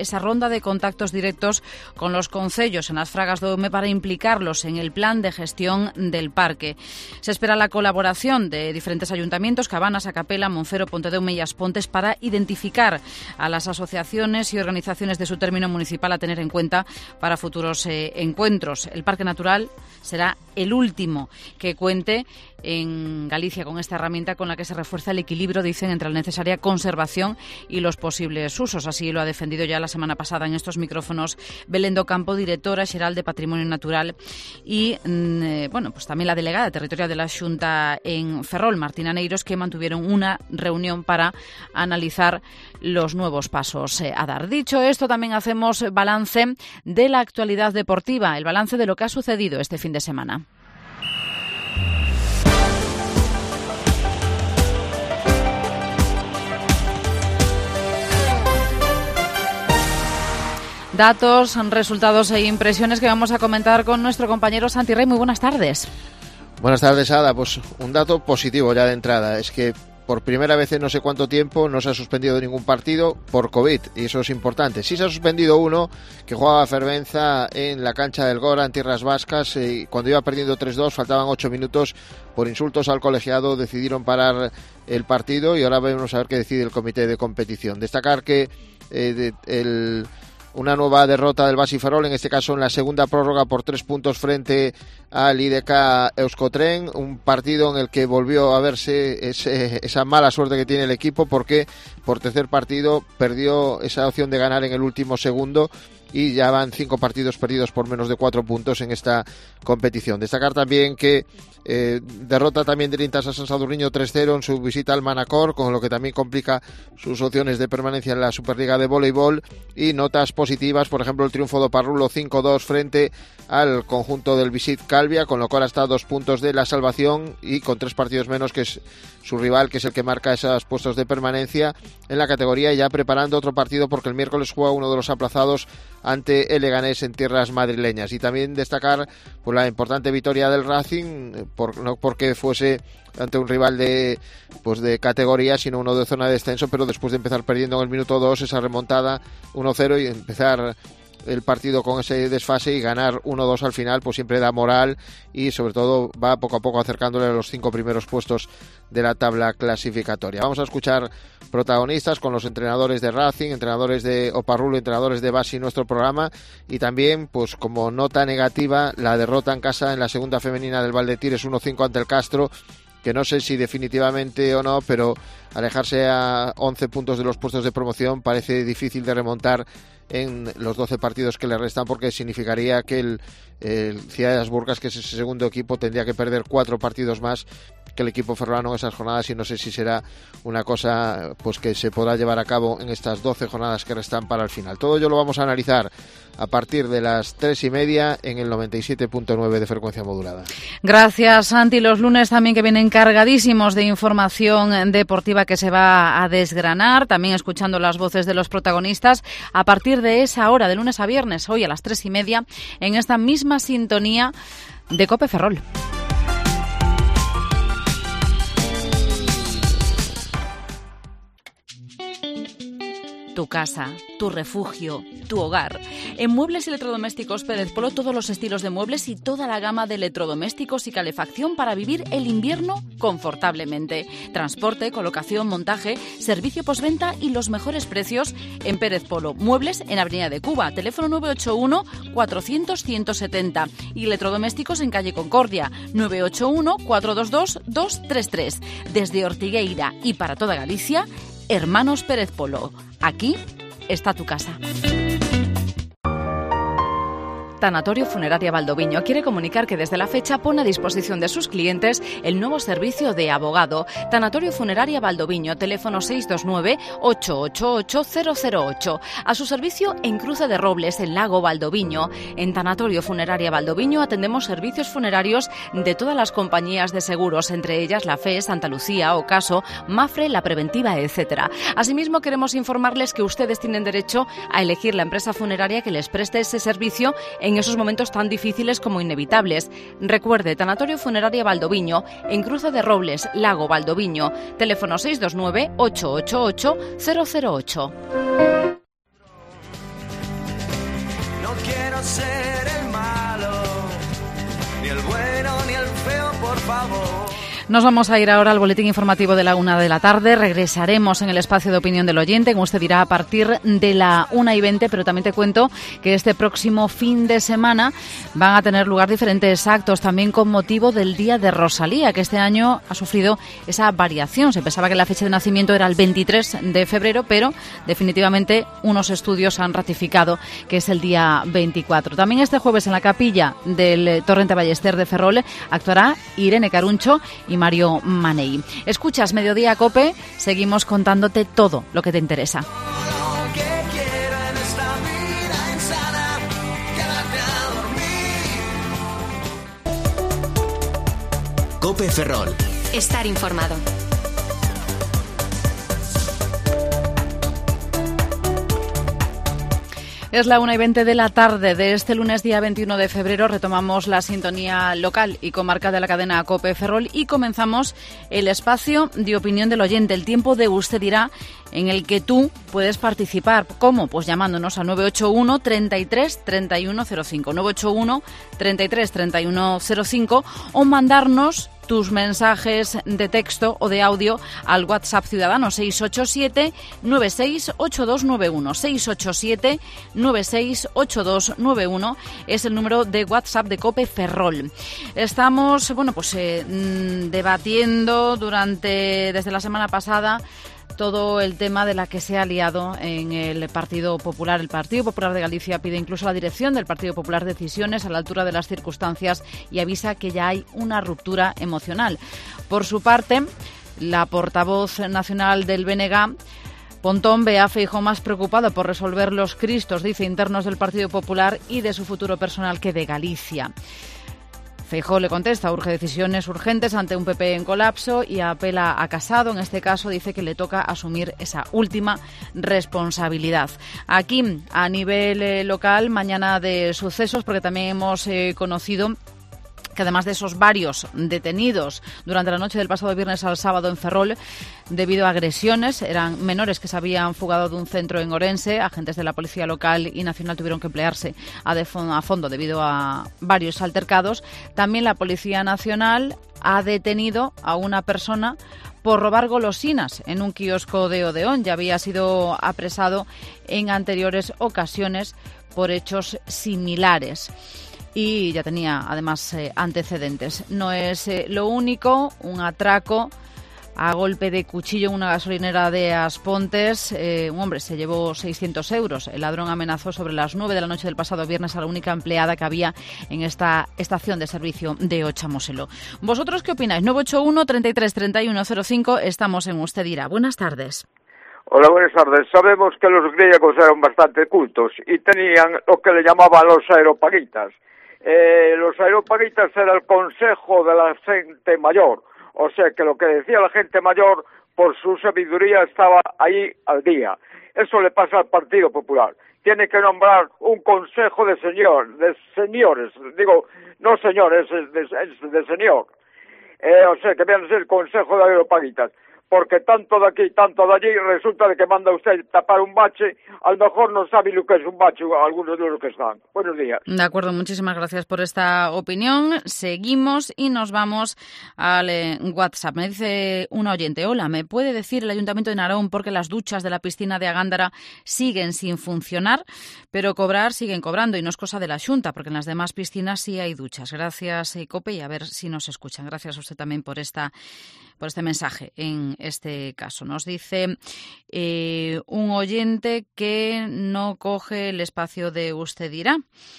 esa ronda de contactos directos con los concellos en las Fragas do Eume para implicarlos en el plan de gestión del parque. Se espera la colaboración de diferentes ayuntamientos, Cabanas, Acapela, Moncero, Pontedeume y As Pontes, para identificar a las asociaciones y organizaciones de su término municipal a tener en cuenta para futuros eh, encuentros. El Parque Natural será el último que cuente en Galicia con esta herramienta con la que se refuerza el equilibrio, dicen, entre la necesaria conservación y los posibles usos. Así lo ha defendido ya la semana pasada en estos micrófonos Belén do Campo, directora xeral de Patrimonio Natural, y eh, bueno, pues también la delegada territorial de la Xunta en Ferrol, Martina Neiros, que mantuvieron una reunión para analizar los nuevos pasos eh, a dar. Dicho esto, también hacemos balance de la actualidad deportiva, el balance de lo que ha sucedido este fin de semana. Datos, resultados e impresiones que vamos a comentar con nuestro compañero Santi Rey. Muy buenas tardes. Buenas tardes, Ada. Pues un dato positivo ya de entrada. Es que por primera vez en no sé cuánto tiempo no se ha suspendido ningún partido por COVID, y eso es importante. Sí se ha suspendido uno que jugaba Fervenza en la cancha del Gora, en tierras vascas, y cuando iba perdiendo tres dos, faltaban ocho minutos, por insultos al colegiado decidieron parar el partido, y ahora vamos a ver qué decide el comité de competición. Destacar que eh, de, el... una nueva derrota del Basi Ferrol, en este caso en la segunda prórroga por tres puntos frente al I D K Euskotren, un partido en el que volvió a verse ese, esa mala suerte que tiene el equipo, porque por tercer partido perdió esa opción de ganar en el último segundo, y ya van cinco partidos perdidos por menos de cuatro puntos en esta competición. Destacar también que eh, derrota también del Intasa San Sadurniño tres cero en su visita al Manacor, con lo que también complica sus opciones de permanencia en la Superliga de Voleibol, y notas positivas, por ejemplo el triunfo de Parrulo cinco dos frente al conjunto del Visit Calvia, con lo cual está a dos puntos de la salvación y con tres partidos menos que es su rival, que es el que marca esos puestos de permanencia en la categoría, y ya preparando otro partido porque el miércoles juega uno de los aplazados ante el Leganés en tierras madrileñas. Y también destacar pues, la importante victoria del Racing, por, no porque fuese ante un rival de pues de categoría, sino uno de zona de descenso, pero después de empezar perdiendo en el minuto dos, esa remontada uno cero y empezar el partido con ese desfase y ganar uno dos al final, pues siempre da moral, y sobre todo va poco a poco acercándole a los cinco primeros puestos de la tabla clasificatoria. Vamos a escuchar protagonistas con los entrenadores de Racing, entrenadores de Oparrulo, entrenadores de Basi en nuestro programa, y también pues como nota negativa la derrota en casa en la segunda femenina del Valdetires uno cinco ante el Castro, que no sé si definitivamente o no, pero alejarse a once puntos de los puestos de promoción parece difícil de remontar en los doce partidos que le restan, porque significaría que el, el Ciudad de las Burgas, que es ese segundo equipo, tendría que perder cuatro partidos más que el equipo ferrolano en esas jornadas, y no sé si será una cosa pues que se podrá llevar a cabo en estas doce jornadas que restan para el final. Todo ello lo vamos a analizar a partir de las tres y media en el noventa y siete punto nueve de frecuencia modulada. Gracias, Santi. Los lunes también que vienen cargadísimos de información deportiva que se va a desgranar, también escuchando las voces de los protagonistas a partir de esa hora, de lunes a viernes, hoy a las tres y media, en esta misma sintonía de COPE Ferrol. Tu casa, tu refugio, tu hogar. En Muebles y Electrodomésticos Pérez Polo, todos los estilos de muebles y toda la gama de electrodomésticos y calefacción para vivir el invierno confortablemente. Transporte, colocación, montaje, servicio postventa y los mejores precios en Pérez Polo. Muebles en Avenida de Cuba, teléfono nueve ocho uno, cuatrocientos, ciento setenta. Y electrodomésticos en calle Concordia, nueve ocho uno, cuatrocientos veintidós, doscientos treinta y tres. Desde Ortigueira y para toda Galicia, Hermanos Pérez Polo. Aquí está tu casa. Tanatorio Funeraria Valdoviño quiere comunicar que desde la fecha pone a disposición de sus clientes el nuevo servicio de abogado. Tanatorio Funeraria Valdoviño, teléfono seis dos nueve, ocho ocho ocho, cero cero ocho. A su servicio en Cruce de Robles, en Lago Valdoviño. En Tanatorio Funeraria Valdoviño atendemos servicios funerarios de todas las compañías de seguros, entre ellas La Fe, Santa Lucía, Ocaso, Mafre, La Preventiva, etcétera. Asimismo, queremos informarles que ustedes tienen derecho a elegir la empresa funeraria que les preste ese servicio en esos momentos tan difíciles como inevitables. Recuerde, Tanatorio Funeraria Valdoviño, en Cruce de Robles, Lago Valdoviño, teléfono seis dos nueve, ocho ocho ocho, cero cero ocho. ser el malo, ni el bueno ni el feo, por favor. Nos vamos a ir ahora al boletín informativo de la una de la tarde. Regresaremos en el espacio de opinión del oyente, como usted dirá, a partir de la una y veinte, pero también te cuento que este próximo fin de semana van a tener lugar diferentes actos, también con motivo del Día de Rosalía, que este año ha sufrido esa variación. Se pensaba que la fecha de nacimiento era el veintitrés de febrero, pero definitivamente unos estudios han ratificado que es el día veinticuatro. También este jueves en la capilla del Torrente Ballester de Ferrol actuará Irene Caruncho y Mario Manei. Escuchas Mediodía Cope, seguimos contándote todo lo que te interesa. Cope Ferrol. Estar informado. Es la una y veinte de la tarde de este lunes día veintiuno de febrero. Retomamos la sintonía local y comarca de la cadena Cope Ferrol y comenzamos el espacio de opinión del oyente. El tiempo de Usted dirá, en el que tú puedes participar. ¿Cómo? Pues llamándonos al nueve ocho uno, treinta y tres, treinta y uno cero cinco, nueve ocho uno, treinta y tres, treinta y uno cero cinco o mandarnos tus mensajes de texto o de audio al WhatsApp Ciudadano seis ocho siete, nueve seis ocho dos nueve uno. seis ocho siete, nueve seis ocho dos nueve uno es el número de WhatsApp de Cope Ferrol. Estamos, bueno, pues eh, debatiendo durante desde la semana pasada todo el tema de la que se ha liado en el Partido Popular. El Partido Popular de Galicia pide incluso a la dirección del Partido Popular decisiones a la altura de las circunstancias y avisa que ya hay una ruptura emocional. Por su parte, la portavoz nacional del B N G, Pontón, ve a Feijóo más preocupado por resolver los cristos, dice, internos del Partido Popular y de su futuro personal que de Galicia. Feijóo le contesta, urge decisiones urgentes ante un P P en colapso y apela a Casado. En este caso dice que le toca asumir esa última responsabilidad. Aquí, a nivel eh, local, mañana de sucesos, porque también hemos eh, conocido que además de esos varios detenidos durante la noche del pasado viernes al sábado en Ferrol, debido a agresiones, eran menores que se habían fugado de un centro en Orense. Agentes de la Policía Local y Nacional tuvieron que emplearse a, de fondo, a fondo debido a varios altercados. También la Policía Nacional ha detenido a una persona por robar golosinas en un kiosco de Odeón. Ya había sido apresado en anteriores ocasiones por hechos similares. Y ya tenía, además, eh, antecedentes. No es eh, lo único, un atraco a golpe de cuchillo en una gasolinera de Aspontes. Eh, un hombre se llevó seiscientos euros. El ladrón amenazó sobre las nueve de la noche del pasado viernes a la única empleada que había en esta estación de servicio de Ochamoselo. ¿Vosotros qué opináis? nueve ocho uno, treinta y tres, treinta y uno cero cinco. Estamos en Usted dirá. Buenas tardes. Hola, buenas tardes. Sabemos que los griegos eran bastante cultos y tenían lo que le llamaban los aeropagitas. Eh, los aeropagitas era el consejo de la gente mayor, o sea que lo que decía la gente mayor por su sabiduría estaba ahí al día. Eso le pasa al Partido Popular. Tiene que nombrar un consejo de señor, de señores, digo, no señores, es de, es de señor. Eh, o sea que viene a ser el consejo de aeropagitas. Porque tanto de aquí, tanto de allí, resulta de que manda usted tapar un bache, a lo mejor no sabe lo que es un bache, algunos de los que están. Buenos días. De acuerdo, muchísimas gracias por esta opinión. Seguimos y nos vamos al eh, WhatsApp. Me dice un oyente, hola, ¿me puede decir el Ayuntamiento de Narón por qué las duchas de la piscina de Agándara siguen sin funcionar, pero cobrar siguen cobrando y no es cosa de la Xunta, porque en las demás piscinas sí hay duchas? Gracias, eh, Cope, y a ver si nos escuchan. Gracias a usted también por esta por este mensaje en este caso. Nos dice eh, un oyente que no coge el espacio de Usted dirá.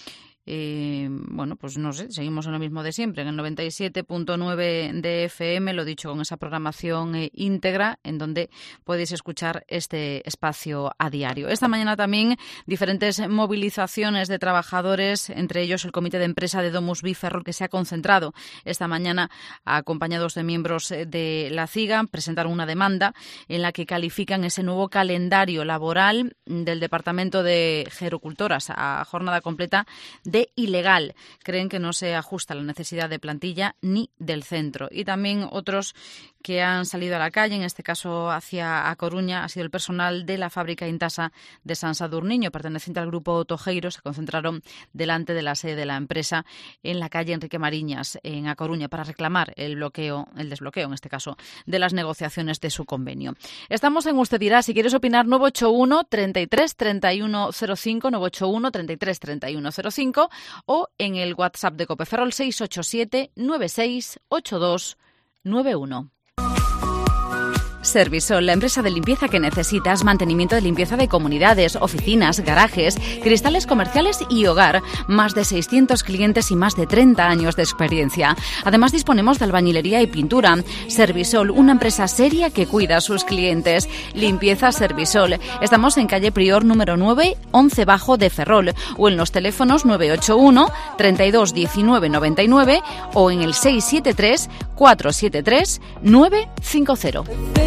Eh, bueno, pues no sé, seguimos en lo mismo de siempre, en el noventa y siete punto nueve de F M, lo dicho, con esa programación eh, íntegra en donde podéis escuchar este espacio a diario. Esta mañana también diferentes movilizaciones de trabajadores, entre ellos el Comité de Empresa de Domus Vi Ferrol, que se ha concentrado esta mañana acompañados de miembros de la CIGA, presentaron una demanda en la que califican ese nuevo calendario laboral del Departamento de Gerocultoras a jornada completa de de ilegal. Creen que no se ajusta a la necesidad de plantilla ni del centro. Y también otros que han salido a la calle, en este caso hacia A Coruña, ha sido el personal de la fábrica Intasa de San Sadurniño, perteneciente al grupo Tojeiro. Se concentraron delante de la sede de la empresa en la calle Enrique Mariñas, en A Coruña, para reclamar el bloqueo, el desbloqueo, en este caso, de las negociaciones de su convenio. Estamos en Usted Dirá. Si quieres opinar, nueve ocho uno, treinta y tres, treinta y uno cero cinco, nueve ocho uno, treinta y tres, treinta y uno cero cinco, o en el WhatsApp de COPE Ferrol seis ocho siete, nueve seis ocho dos nueve uno. Servisol, la empresa de limpieza que necesitas, mantenimiento de limpieza de comunidades, oficinas, garajes, cristales comerciales y hogar. Más de seiscientos clientes y más de treinta años de experiencia. Además, disponemos de albañilería y pintura. Servisol, una empresa seria que cuida a sus clientes. Limpieza Servisol. Estamos en calle Prior número nueve, once Bajo de Ferrol, o en los teléfonos nueve ocho uno, treinta y dos, diecinueve, noventa y nueve o en el seis siete tres, cuatro siete tres, nueve cinco cero.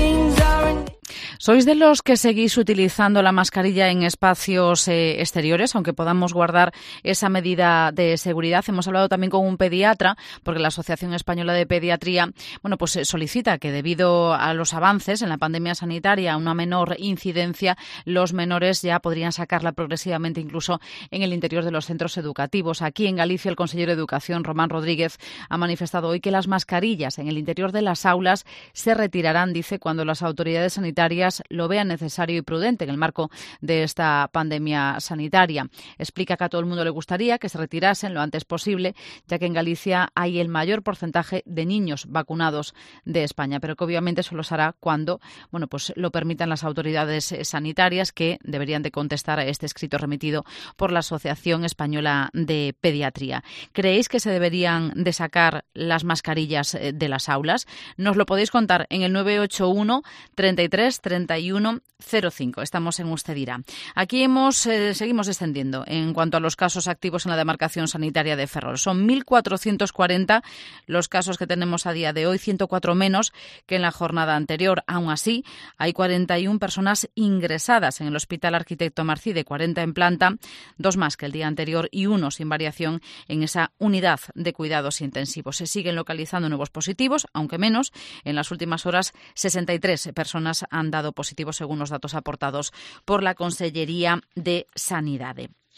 ¿Sois de los que seguís utilizando la mascarilla en espacios eh, exteriores, aunque podamos guardar esa medida de seguridad? Hemos hablado también con un pediatra, porque la Asociación Española de Pediatría, bueno, pues eh, solicita que debido a los avances en la pandemia sanitaria, a una menor incidencia, los menores ya podrían sacarla progresivamente incluso en el interior de los centros educativos. Aquí en Galicia, el consejero de Educación, Román Rodríguez, ha manifestado hoy que las mascarillas en el interior de las aulas se retirarán, dice, cuando las autoridades sanitarias lo vean necesario y prudente en el marco de esta pandemia sanitaria. Explica que a todo el mundo le gustaría que se retirasen lo antes posible, ya que en Galicia hay el mayor porcentaje de niños vacunados de España, pero que obviamente solo se hará cuando, bueno, pues lo permitan las autoridades sanitarias, que deberían de contestar a este escrito remitido por la Asociación Española de Pediatría. ¿Creéis que se deberían de sacar las mascarillas de las aulas? Nos lo podéis contar en el nueve ocho uno, treinta y tres, treinta y uno cero cinco. Estamos en Usted Dirá. Aquí hemos, eh, seguimos descendiendo en cuanto a los casos activos en la demarcación sanitaria de Ferrol. Son mil cuatrocientos cuarenta los casos que tenemos a día de hoy, ciento cuatro menos que en la jornada anterior. Aún así, hay cuarenta y una personas ingresadas en el Hospital Arquitecto Marcide, cuarenta en planta, dos más que el día anterior y uno sin variación en esa unidad de cuidados intensivos. Se siguen localizando nuevos positivos, aunque menos. En las últimas horas, sesenta y tres personas han dado positivo según los datos aportados por la Consellería de Sanidad.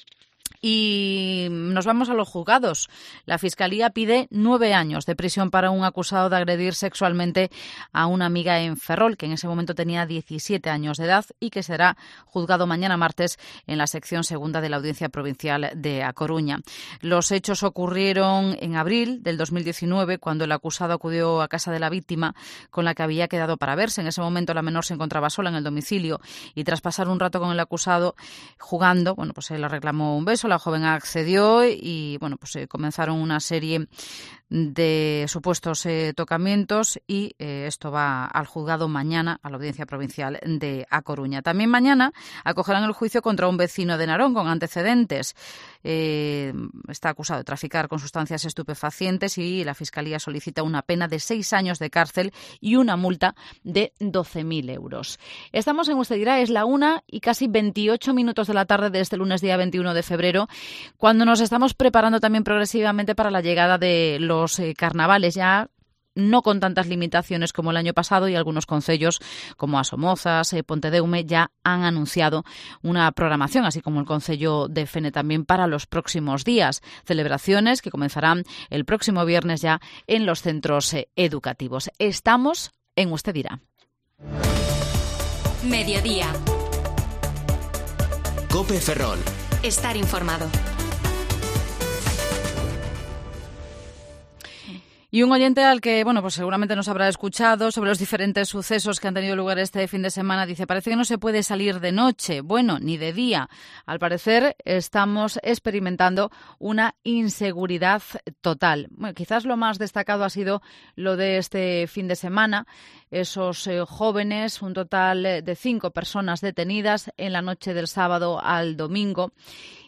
Y nos vamos a los juzgados. La Fiscalía pide nueve años de prisión para un acusado de agredir sexualmente a una amiga en Ferrol, que en ese momento tenía diecisiete años de edad y que será juzgado mañana martes en la sección segunda de la Audiencia Provincial de A Coruña. Los hechos ocurrieron en abril del dos mil diecinueve, cuando el acusado acudió a casa de la víctima, con la que había quedado para verse. En ese momento la menor se encontraba sola en el domicilio y tras pasar un rato con el acusado jugando, bueno, pues él le reclamó un beso. La joven accedió y bueno, pues eh, comenzaron una serie de supuestos eh, tocamientos y eh, esto va al juzgado mañana, a la Audiencia Provincial de A Coruña. También mañana acogerán el juicio contra un vecino de Narón con antecedentes. Eh, está acusado de traficar con sustancias estupefacientes y la Fiscalía solicita una pena de seis años de cárcel y una multa de doce mil euros. Estamos en Usted Dirá, es la una y casi veintiocho minutos de la tarde de este lunes día veintiuno de febrero, cuando nos estamos preparando también progresivamente para la llegada de los eh, carnavales, ya no con tantas limitaciones como el año pasado, y algunos concellos como Asomozas, eh, Pontedeume ya han anunciado una programación, así como el concello de Fene también para los próximos días. Celebraciones que comenzarán el próximo viernes ya en los centros eh, educativos. Estamos en Usted Dirá. Mediodía. COPE Ferrol. Estar informado. Y un oyente al que, bueno, pues seguramente nos habrá escuchado sobre los diferentes sucesos que han tenido lugar este fin de semana, dice: parece que no se puede salir de noche, bueno, ni de día. Al parecer estamos experimentando una inseguridad total. Bueno, quizás lo más destacado ha sido lo de este fin de semana, esos eh, jóvenes, un total de cinco personas detenidas en la noche del sábado al domingo.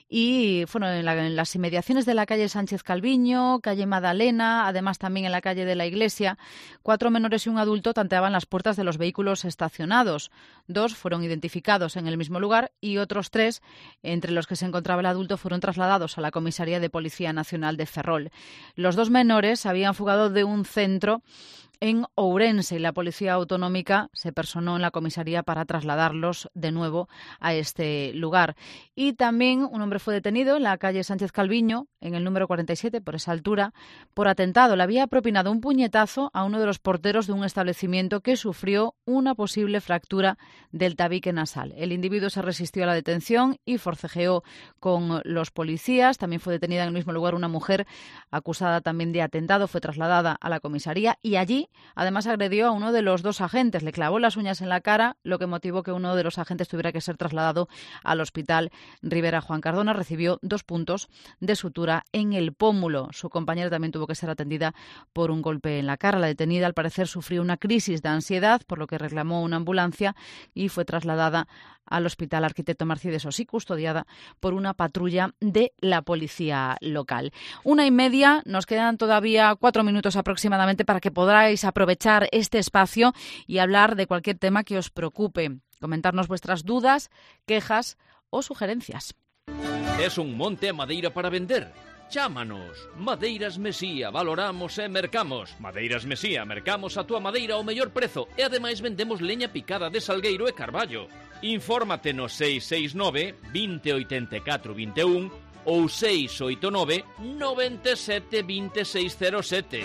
Y bueno, en, la, en las inmediaciones de la calle Sánchez Calviño, calle Madalena, además también en la calle de la Iglesia, cuatro menores y un adulto tanteaban las puertas de los vehículos estacionados. Dos fueron identificados en el mismo lugar y otros tres, entre los que se encontraba el adulto, fueron trasladados a la Comisaría de Policía Nacional de Ferrol. Los dos menores habían fugado de un centro en Ourense y la Policía Autonómica se personó en la comisaría para trasladarlos de nuevo a este lugar. Y también un hombre fue detenido en la calle Sánchez Calviño, en el número cuarenta y siete, por esa altura, por atentado. Le había propinado un puñetazo a uno de los porteros de un establecimiento que sufrió una posible fractura del tabique nasal. El individuo se resistió a la detención y forcejeó con los policías. También fue detenida en el mismo lugar una mujer acusada también de atentado. Fue trasladada a la comisaría y allí además agredió a uno de los dos agentes, le clavó las uñas en la cara, lo que motivó que uno de los agentes tuviera que ser trasladado al Hospital Rivera Juan Cardona. Recibió dos puntos de sutura en el pómulo. Su compañera también tuvo que ser atendida por un golpe en la cara. La detenida, al parecer, sufrió una crisis de ansiedad, por lo que reclamó una ambulancia y fue trasladada al Hospital Arquitecto Mercedes Osí, custodiada por una patrulla de la policía local. Una y media, nos quedan todavía cuatro minutos aproximadamente para que podáis aprovechar este espacio y hablar de cualquier tema que os preocupe. Comentarnos vuestras dudas, quejas o sugerencias. Es un monte a madeira para vender? Chámanos. Madeiras Mesía, valoramos e mercamos. Madeiras Mesía, mercamos a túa madeira ao mellor prezo e ademais vendemos leña picada de salgueiro e carballo. Infórmate no seis seis nove, vinte, oitenta e catro, vinte e un ou seis oito nove, noventa e sete, vinte e seis cero sete.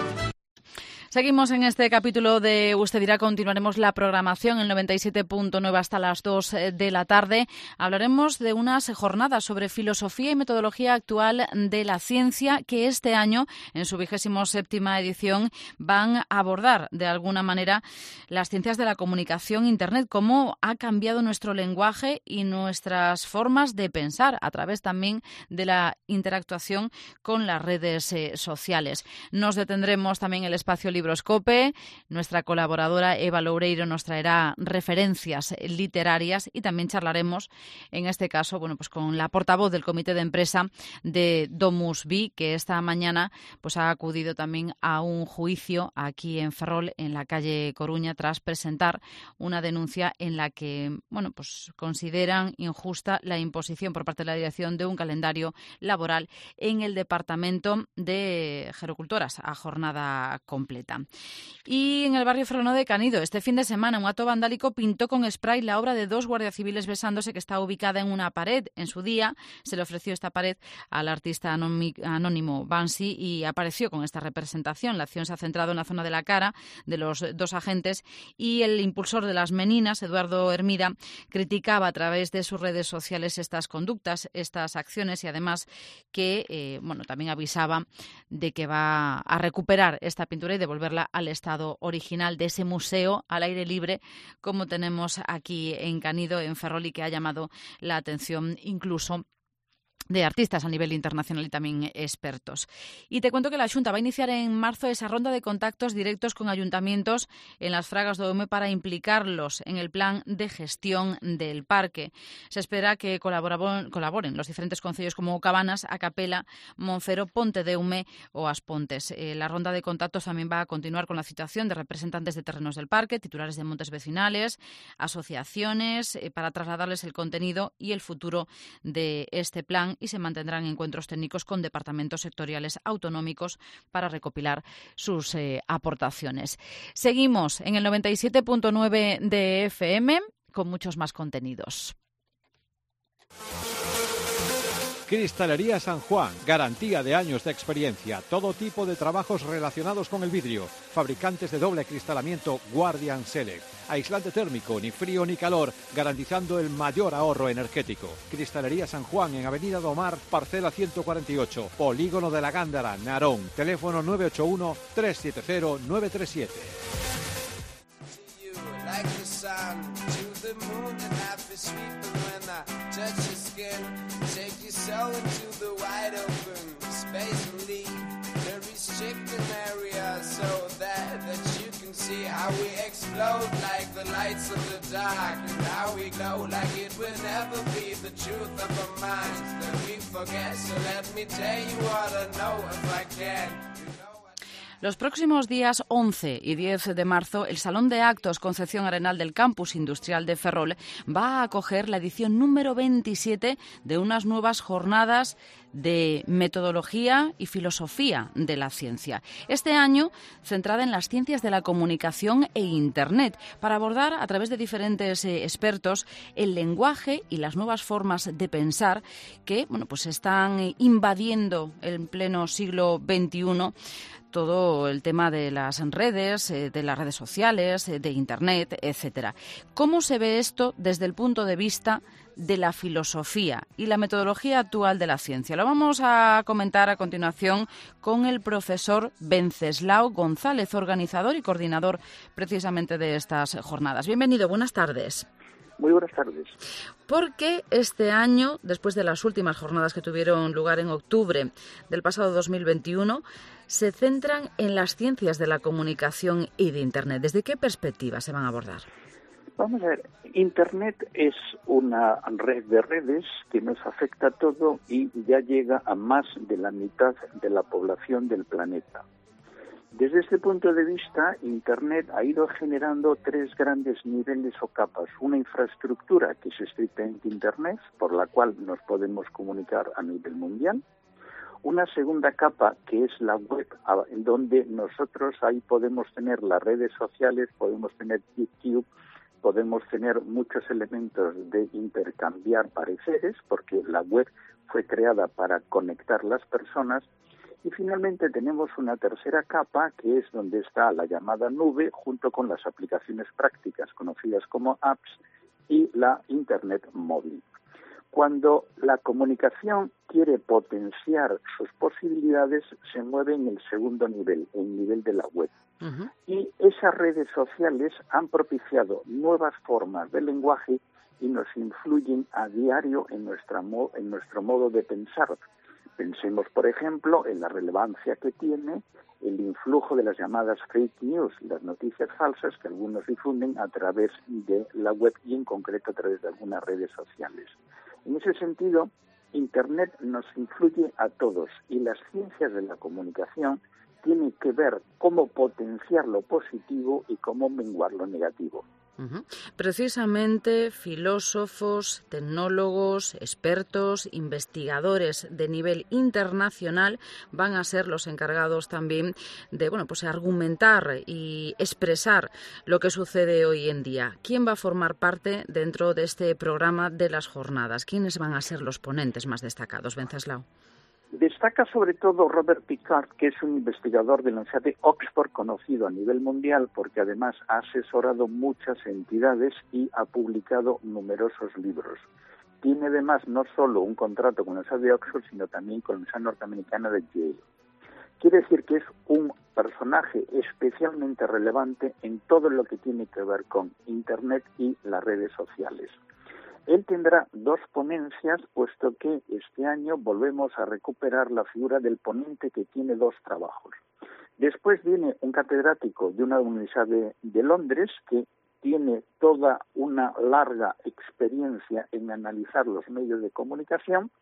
Seguimos en este capítulo de Usted dirá, continuaremos la programación en noventa y siete punto nueve hasta las dos de la tarde. Hablaremos de unas jornadas sobre filosofía y metodología actual de la ciencia que este año, en su vigésimo séptima edición, van a abordar de alguna manera las ciencias de la comunicación, Internet, cómo ha cambiado nuestro lenguaje y nuestras formas de pensar a través también de la interactuación con las redes eh, sociales. Nos detendremos también en el espacio Libroscope. Nuestra colaboradora Eva Loureiro nos traerá referencias literarias y también charlaremos, en este caso, bueno, pues con la portavoz del comité de empresa de Domus Vi, que esta mañana pues ha acudido también a un juicio aquí en Ferrol, en la calle Coruña, tras presentar una denuncia en la que, bueno, pues consideran injusta la imposición por parte de la dirección de un calendario laboral en el departamento de gerocultoras a jornada completa. Y en el barrio ferrolano de Canido, este fin de semana, un acto vandálico pintó con spray la obra de dos guardias civiles besándose que está ubicada en una pared. En su día se le ofreció esta pared al artista anónimo Banksy y apareció con esta representación. La acción se ha centrado en la zona de la cara de los dos agentes y el impulsor de las meninas, Eduardo Hermida, criticaba a través de sus redes sociales estas conductas, estas acciones y además que, eh, bueno, también avisaba de que va a recuperar esta pintura y devolverla al estado original de ese museo al aire libre como tenemos aquí en Canido, en Ferrol, y que ha llamado la atención incluso de artistas a nivel internacional y también expertos. Y te cuento que la Xunta va a iniciar en marzo esa ronda de contactos directos con ayuntamientos en las Fragas do Eume para implicarlos en el plan de gestión del parque. Se espera que colaboren los diferentes concellos como Cabanas, A Capela, Monfero, Ponte de Eume o As Pontes. Eh, la ronda de contactos también va a continuar con la citación de representantes de terrenos del parque, titulares de montes vecinales, asociaciones, eh, para trasladarles el contenido y el futuro de este plan, y se mantendrán encuentros técnicos con departamentos sectoriales autonómicos para recopilar sus eh, aportaciones. Seguimos en el noventa y siete punto nueve de F M con muchos más contenidos. Cristalería San Juan, garantía de años de experiencia, todo tipo de trabajos relacionados con el vidrio, fabricantes de doble cristalamiento Guardian Select, aislante térmico, ni frío ni calor, garantizando el mayor ahorro energético. Cristalería San Juan en Avenida do Mar, parcela ciento cuarenta y ocho, Polígono de la Gándara, Narón, teléfono nueve ocho uno, tres siete cero, nueve tres siete. Take your soul into the wide open space and leave the restricted area so that, that you can see how we explode like the lights dance in the dark, and now we go like it will never be the truth of our minds that we forget. So let me tell you what I know if I can. Los próximos días once y diez de marzo, el Salón de Actos Concepción Arenal del Campus Industrial de Ferrol va a acoger la edición número veintisiete de unas nuevas jornadas de metodología y filosofía de la ciencia. Este año, centrada en las ciencias de la comunicación e Internet, para abordar a través de diferentes eh, expertos el lenguaje y las nuevas formas de pensar que, bueno, pues están eh, invadiendo en pleno siglo veintiuno todo el tema de las redes, eh, de las redes sociales, eh, de Internet, etcétera. ¿Cómo se ve esto desde el punto de vista de la filosofía y la metodología actual de la ciencia? Lo vamos a comentar a continuación con el profesor Wenceslao González, organizador y coordinador precisamente de estas jornadas. Bienvenido, buenas tardes. Muy buenas tardes. Porque este año, después de las últimas jornadas que tuvieron lugar en octubre del pasado dos mil veintiuno, se centran en las ciencias de la comunicación y de Internet. ¿Desde qué perspectiva se van a abordar? Vamos a ver, Internet es una red de redes que nos afecta a todo y ya llega a más de la mitad de la población del planeta. Desde este punto de vista, Internet ha ido generando tres grandes niveles o capas. Una infraestructura, que es estrictamente Internet, por la cual nos podemos comunicar a nivel mundial. Una segunda capa, que es la web, en donde nosotros ahí podemos tener las redes sociales, podemos tener YouTube, podemos tener muchos elementos de intercambiar pareceres, porque la web fue creada para conectar las personas. Y finalmente tenemos una tercera capa, que es donde está la llamada nube, junto con las aplicaciones prácticas conocidas como apps y la Internet móvil. Cuando la comunicación quiere potenciar sus posibilidades, se mueve en el segundo nivel, el nivel de la web. Uh-huh. Y esas redes sociales han propiciado nuevas formas de lenguaje y nos influyen a diario en, nuestra mo- en nuestro modo de pensar. Pensemos, por ejemplo, en la relevancia que tiene el influjo de las llamadas fake news, las noticias falsas que algunos difunden a través de la web y en concreto a través de algunas redes sociales. En ese sentido, Internet nos influye a todos y las ciencias de la comunicación tienen que ver cómo potenciar lo positivo y cómo menguar lo negativo. Uh-huh. Precisamente filósofos, tecnólogos, expertos, investigadores de nivel internacional van a ser los encargados también de, bueno, pues argumentar y expresar lo que sucede hoy en día. ¿Quién va a formar parte dentro de este programa de las jornadas? ¿Quiénes van a ser los ponentes más destacados, Wenceslao? Destaca sobre todo Robert Picard, que es un investigador de la Universidad de Oxford conocido a nivel mundial porque además ha asesorado muchas entidades y ha publicado numerosos libros. Tiene además no solo un contrato con la Universidad de Oxford, sino también con la Universidad Norteamericana de Yale. Quiere decir que es un personaje especialmente relevante en todo lo que tiene que ver con Internet y las redes sociales. Él tendrá dos ponencias, puesto que este año volvemos a recuperar la figura del ponente que tiene dos trabajos. Después viene un catedrático de una universidad de, de Londres que tiene toda una larga experiencia en analizar los medios de comunicación.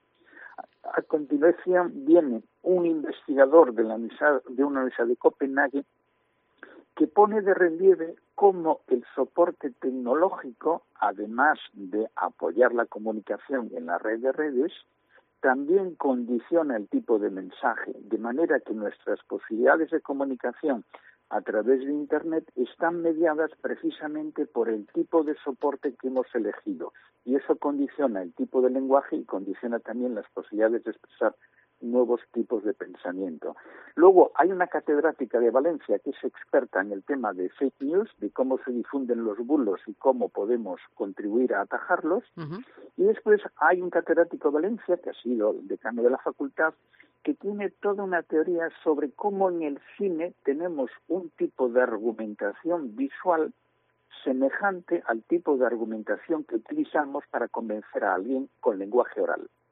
A continuación viene un investigador de, la universidad, de una universidad de Copenhague que pone de relieve cómo el soporte tecnológico, además de apoyar la comunicación en la red de redes, también condiciona el tipo de mensaje, de manera que nuestras posibilidades de comunicación a través de Internet están mediadas precisamente por el tipo de soporte que hemos elegido. Y eso condiciona el tipo de lenguaje y condiciona también las posibilidades de expresar nuevos tipos de pensamiento. Luego hay una catedrática de Valencia que es experta en el tema de fake news, de cómo se difunden los bulos y cómo podemos contribuir a atajarlos. Uh-huh. Y después hay un catedrático de Valencia, que ha sido decano de la facultad, que tiene toda una teoría sobre cómo en el cine tenemos un tipo de argumentación visual semejante al tipo de argumentación que utilizamos para convencer a alguien con lenguaje oral.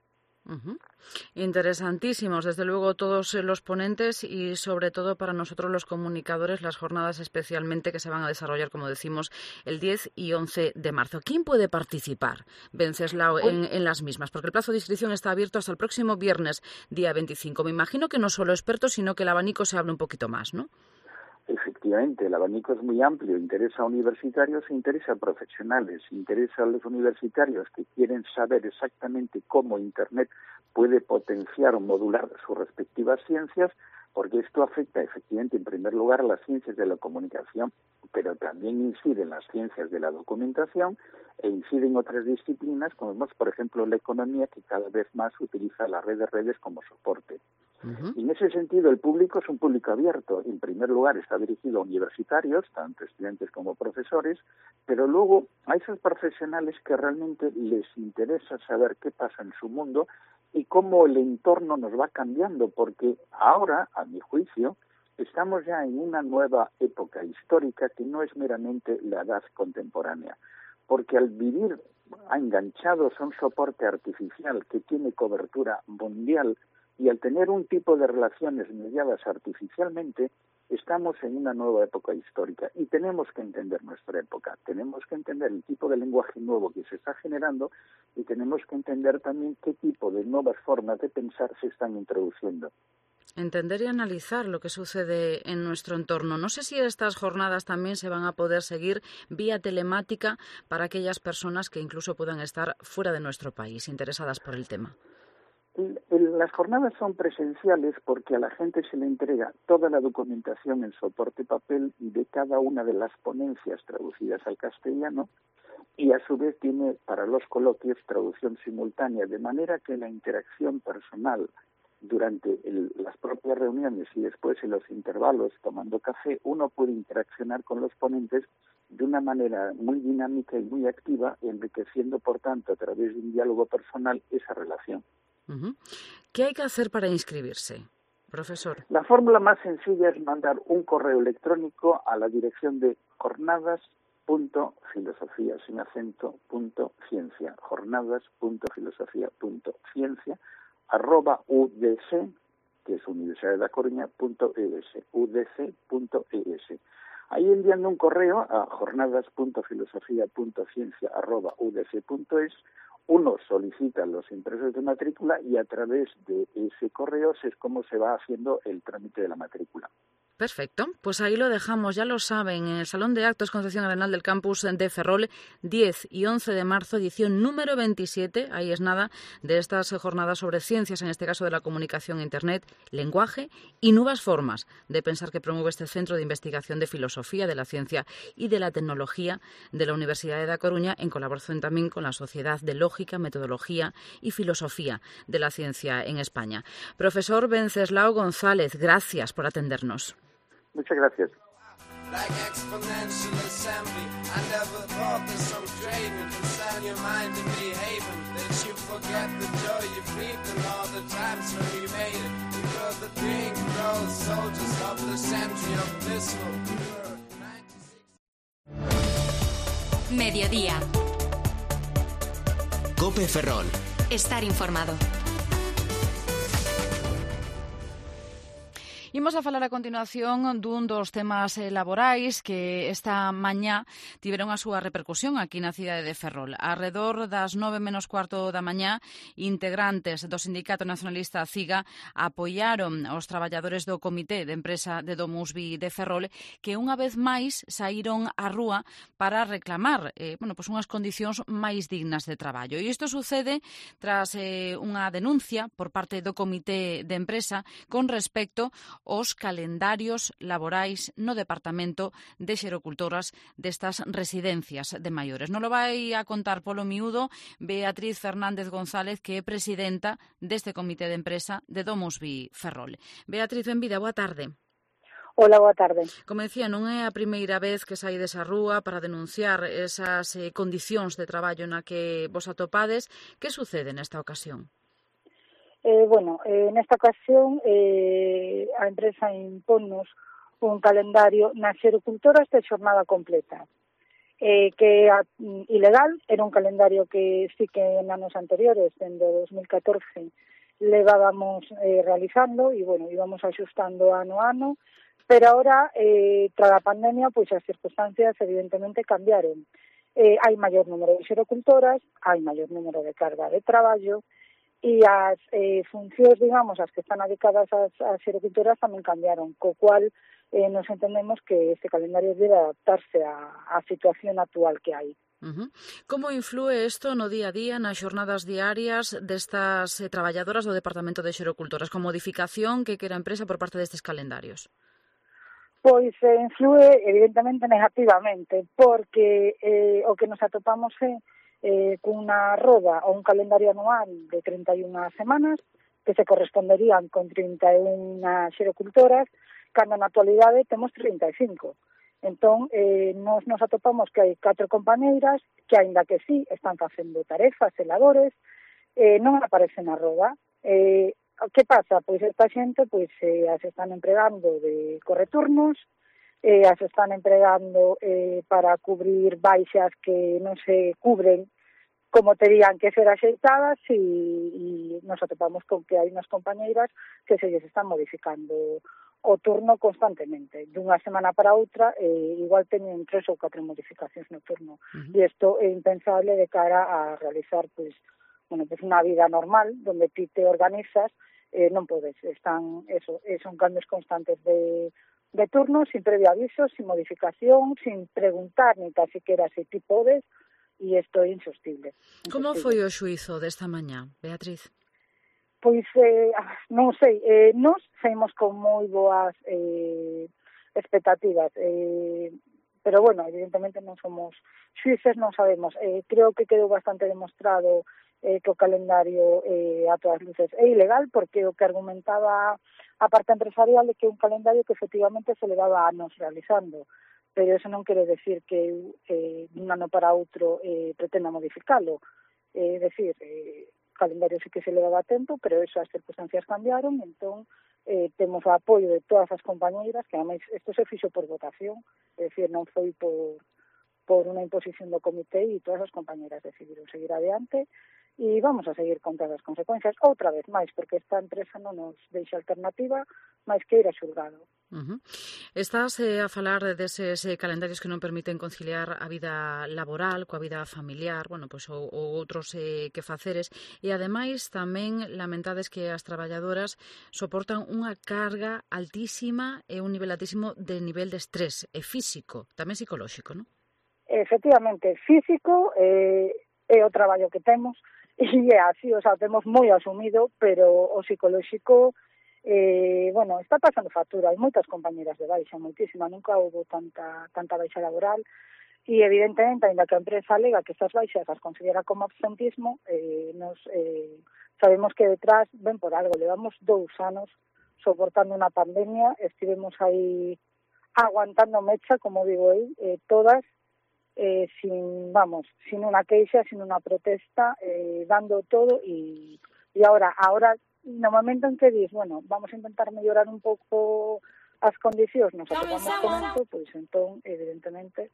Uh-huh. Interesantísimos, desde luego, todos los ponentes y sobre todo para nosotros los comunicadores, las jornadas especialmente que se van a desarrollar, como decimos, el diez y once de marzo. ¿Quién puede participar, Venceslao, en, en las mismas? Porque el plazo de inscripción está abierto hasta el próximo viernes, día veinticinco. Me imagino que no solo expertos, sino que el abanico se abre un poquito más, ¿no? Efectivamente, el abanico es muy amplio, interesa a universitarios e interesa a profesionales, interesa a los universitarios que quieren saber exactamente cómo Internet puede potenciar o modular sus respectivas ciencias, porque esto afecta efectivamente en primer lugar a las ciencias de la comunicación, pero también incide en las ciencias de la documentación e incide en otras disciplinas, como vemos, por ejemplo, la economía, que cada vez más utiliza la red de redes como soporte. Uh-huh. Y en ese sentido, el público es un público abierto. En primer lugar, está dirigido a universitarios, tanto estudiantes como profesores, pero luego a esos profesionales que realmente les interesa saber qué pasa en su mundo y cómo el entorno nos va cambiando, porque ahora, a mi juicio, estamos ya en una nueva época histórica que no es meramente la edad contemporánea, porque al vivir enganchados a un soporte artificial que tiene cobertura mundial y al tener un tipo de relaciones mediadas artificialmente, estamos en una nueva época histórica y tenemos que entender nuestra época, tenemos que entender el tipo de lenguaje nuevo que se está generando y tenemos que entender también qué tipo de nuevas formas de pensar se están introduciendo. Entender y analizar lo que sucede en nuestro entorno. No sé si estas jornadas también se van a poder seguir vía telemática para aquellas personas que incluso puedan estar fuera de nuestro país, interesadas por el tema. Las jornadas son presenciales porque a la gente se le entrega toda la documentación en soporte papel de cada una de las ponencias traducidas al castellano y a su vez tiene para los coloquios traducción simultánea, de manera que la interacción personal durante el, las propias reuniones y después en los intervalos tomando café, uno puede interaccionar con los ponentes de una manera muy dinámica y muy activa, enriqueciendo por tanto a través de un diálogo personal esa relación. Uh-huh. ¿Qué hay que hacer para inscribirse, profesor? La fórmula más sencilla es mandar un correo electrónico a la dirección de jornadas punto filosofía sin acento punto ciencia, jornadas punto filosofía punto ciencia arroba udc, que es Universidad de La Coruña, punto es, udc punto es. Ahí enviando un correo a jornadas punto filosofía punto ciencia arroba udc punto es, uno solicita los impresos de matrícula y a través de ese correo es como se va haciendo el trámite de la matrícula. Perfecto, pues ahí lo dejamos, ya lo saben, en el Salón de Actos Concepción Arenal del Campus de Ferrol, diez y once de marzo, edición número veintisiete, ahí es nada, de estas jornadas sobre ciencias, en este caso de la comunicación, Internet, lenguaje y nuevas formas de pensar que promueve este Centro de Investigación de Filosofía de la Ciencia y de la Tecnología de la Universidad de La Coruña, en colaboración también con la Sociedad de Lógica, Metodología y Filosofía de la Ciencia en España. Profesor Venceslao González, gracias por atendernos. Muchas gracias. Like exponential assembly, I never thought that some craving can stand your mind and behaving, that you forget the joy you breathed and all the times when we made it. We were the pink rose soldiers of the century of blissful. Mediodía. Cope Ferrol. Estar informado. Imos a falar a continuación dun dos temas laborais que esta mañá tiveron a súa repercusión aquí na cidade de Ferrol. Arredor das nove menos cuarto da mañá, integrantes do Sindicato Nacionalista CIGA apoiaron aos traballadores do Comité de Empresa de Domusvi de Ferrol, que unha vez máis saíron á rúa para reclamar eh, bueno, pues unhas condicións máis dignas de traballo. E isto sucede tras eh, unha denuncia por parte do Comité de Empresa con respecto os calendarios laborais no Departamento de Xerocultoras destas residencias de maiores. Non lo vai a contar polo miúdo Beatriz Fernández González, que é presidenta deste Comité de Empresa de Domusvi Ferrol. Beatriz, benvida, boa tarde. Hola, boa tarde. Como decía, non é a primeira vez que saídes á rúa para denunciar esas eh, condicións de traballo na que vos atopades. Que sucede nesta ocasión? Eh, bueno, eh, nesta ocasión eh, a empresa imponnos un calendario nas xerocultoras de xornada completa. eh, que é ilegal, era un calendario que sí que en anos anteriores, dende dos mil catorce, levábamos eh, realizando e, bueno, íbamos axustando ano a ano, pero ahora, eh, tras a pandemia, pois as circunstancias evidentemente cambiaron. Eh, hai maior número de xerocultoras, hai maior número de carga de traballo, e as eh, funcións, digamos, as que están dedicadas ás, ás xerocultoras tamén cambiaron, co cual eh, nos entendemos que este calendario debe adaptarse á, á situación actual que hai. Uh-huh. Como influe isto no día a día, nas xornadas diarias destas eh, traballadoras do Departamento de Xerocultoras, con modificación que quera a empresa por parte destes calendarios? Pois eh, influe evidentemente negativamente, porque eh, o que nos atopamos é eh, cunha roda ou un calendario anual de trinta e unha semanas que se corresponderían con trinta e unha xerocultoras, cando na actualidade temos trinta e cinco. Entón, eh, nos nos atopamos que hai catro compañeiras que, aínda que sí, están facendo tarefas e labores, eh, non aparecen na roda. Eh, que pasa? Pois esta xente pois eh, as están empregando de correturnos, eh, as están empregando eh, para cubrir baixas que non se cubren como terían que ser axeitadas, e, e nos atopamos con que hai unhas compañeiras que se lles están modificando o turno constantemente. Dunha semana para outra, eh, igual teñen tres ou catro modificacións no turno. Uh-huh. E isto é impensable de cara a realizar, pois, bueno, pues unha vida normal, donde ti te organizas, eh, non podes. Están, eso, eh, son cambios constantes de, de turno, sin previo aviso, sin modificación, sin preguntar, ni tan siquiera se ti podes, e isto é insostible. Como foi o xuízo desta mañá, Beatriz? Pois, eh, non sei, eh, nos saímos con moi boas eh, expectativas, eh, pero, bueno, evidentemente non somos xuíces, non sabemos. Eh, creo que quedou bastante demostrado eh, que o calendario eh, a todas luces é ilegal, porque o que argumentaba a parte empresarial é que é un calendario que efectivamente se levaba anos realizando, pero eso non quere decir que eh, un ano para outro eh, pretenda modificalo. É eh, decir, eh, calendario sí que se levaba a tempo, pero eso as circunstancias cambiaron, entón eh, temos o apoio de todas as compañeiras, que ademais isto se fixo por votación, é dicir, non foi por, por unha imposición do comité, e todas as compañeiras decidiron seguir adiante, e vamos a seguir con todas as consecuencias, outra vez máis, porque esta empresa non nos deixa alternativa máis que ir a xulgado. Uh-huh. Estás eh, a falar deses eh, calendarios que non permiten conciliar a vida laboral coa vida familiar, bueno, pois, ou, ou outros eh, que faceres, e ademais tamén lamentades que as traballadoras soportan unha carga altísima e un nivel altísimo de nivel de estrés e físico, tamén psicolóxico, non? Efectivamente, físico eh, é o traballo que temos, e é así, o sea, temos moi asumido, pero o psicolóxico, eh, bueno, está pasando factura. Hai moitas compañeras de baixa, moitísima, nunca houve tanta tanta baixa laboral, e evidentemente, ainda que a empresa alega que estas baixas as considera como absentismo, eh, nos eh, sabemos que detrás ven por algo. Levamos dous anos soportando unha pandemia, estivemos aí aguantando mecha, como digo aí, eh, todas, Eh, sin, vamos, sin unha queixa, sin unha protesta, eh, dando todo, e, e ahora, ahora, no momento en que dis, bueno, vamos a intentar mellorar un pouco as condicións, nos atopamos con isto, pois entón, evidentemente,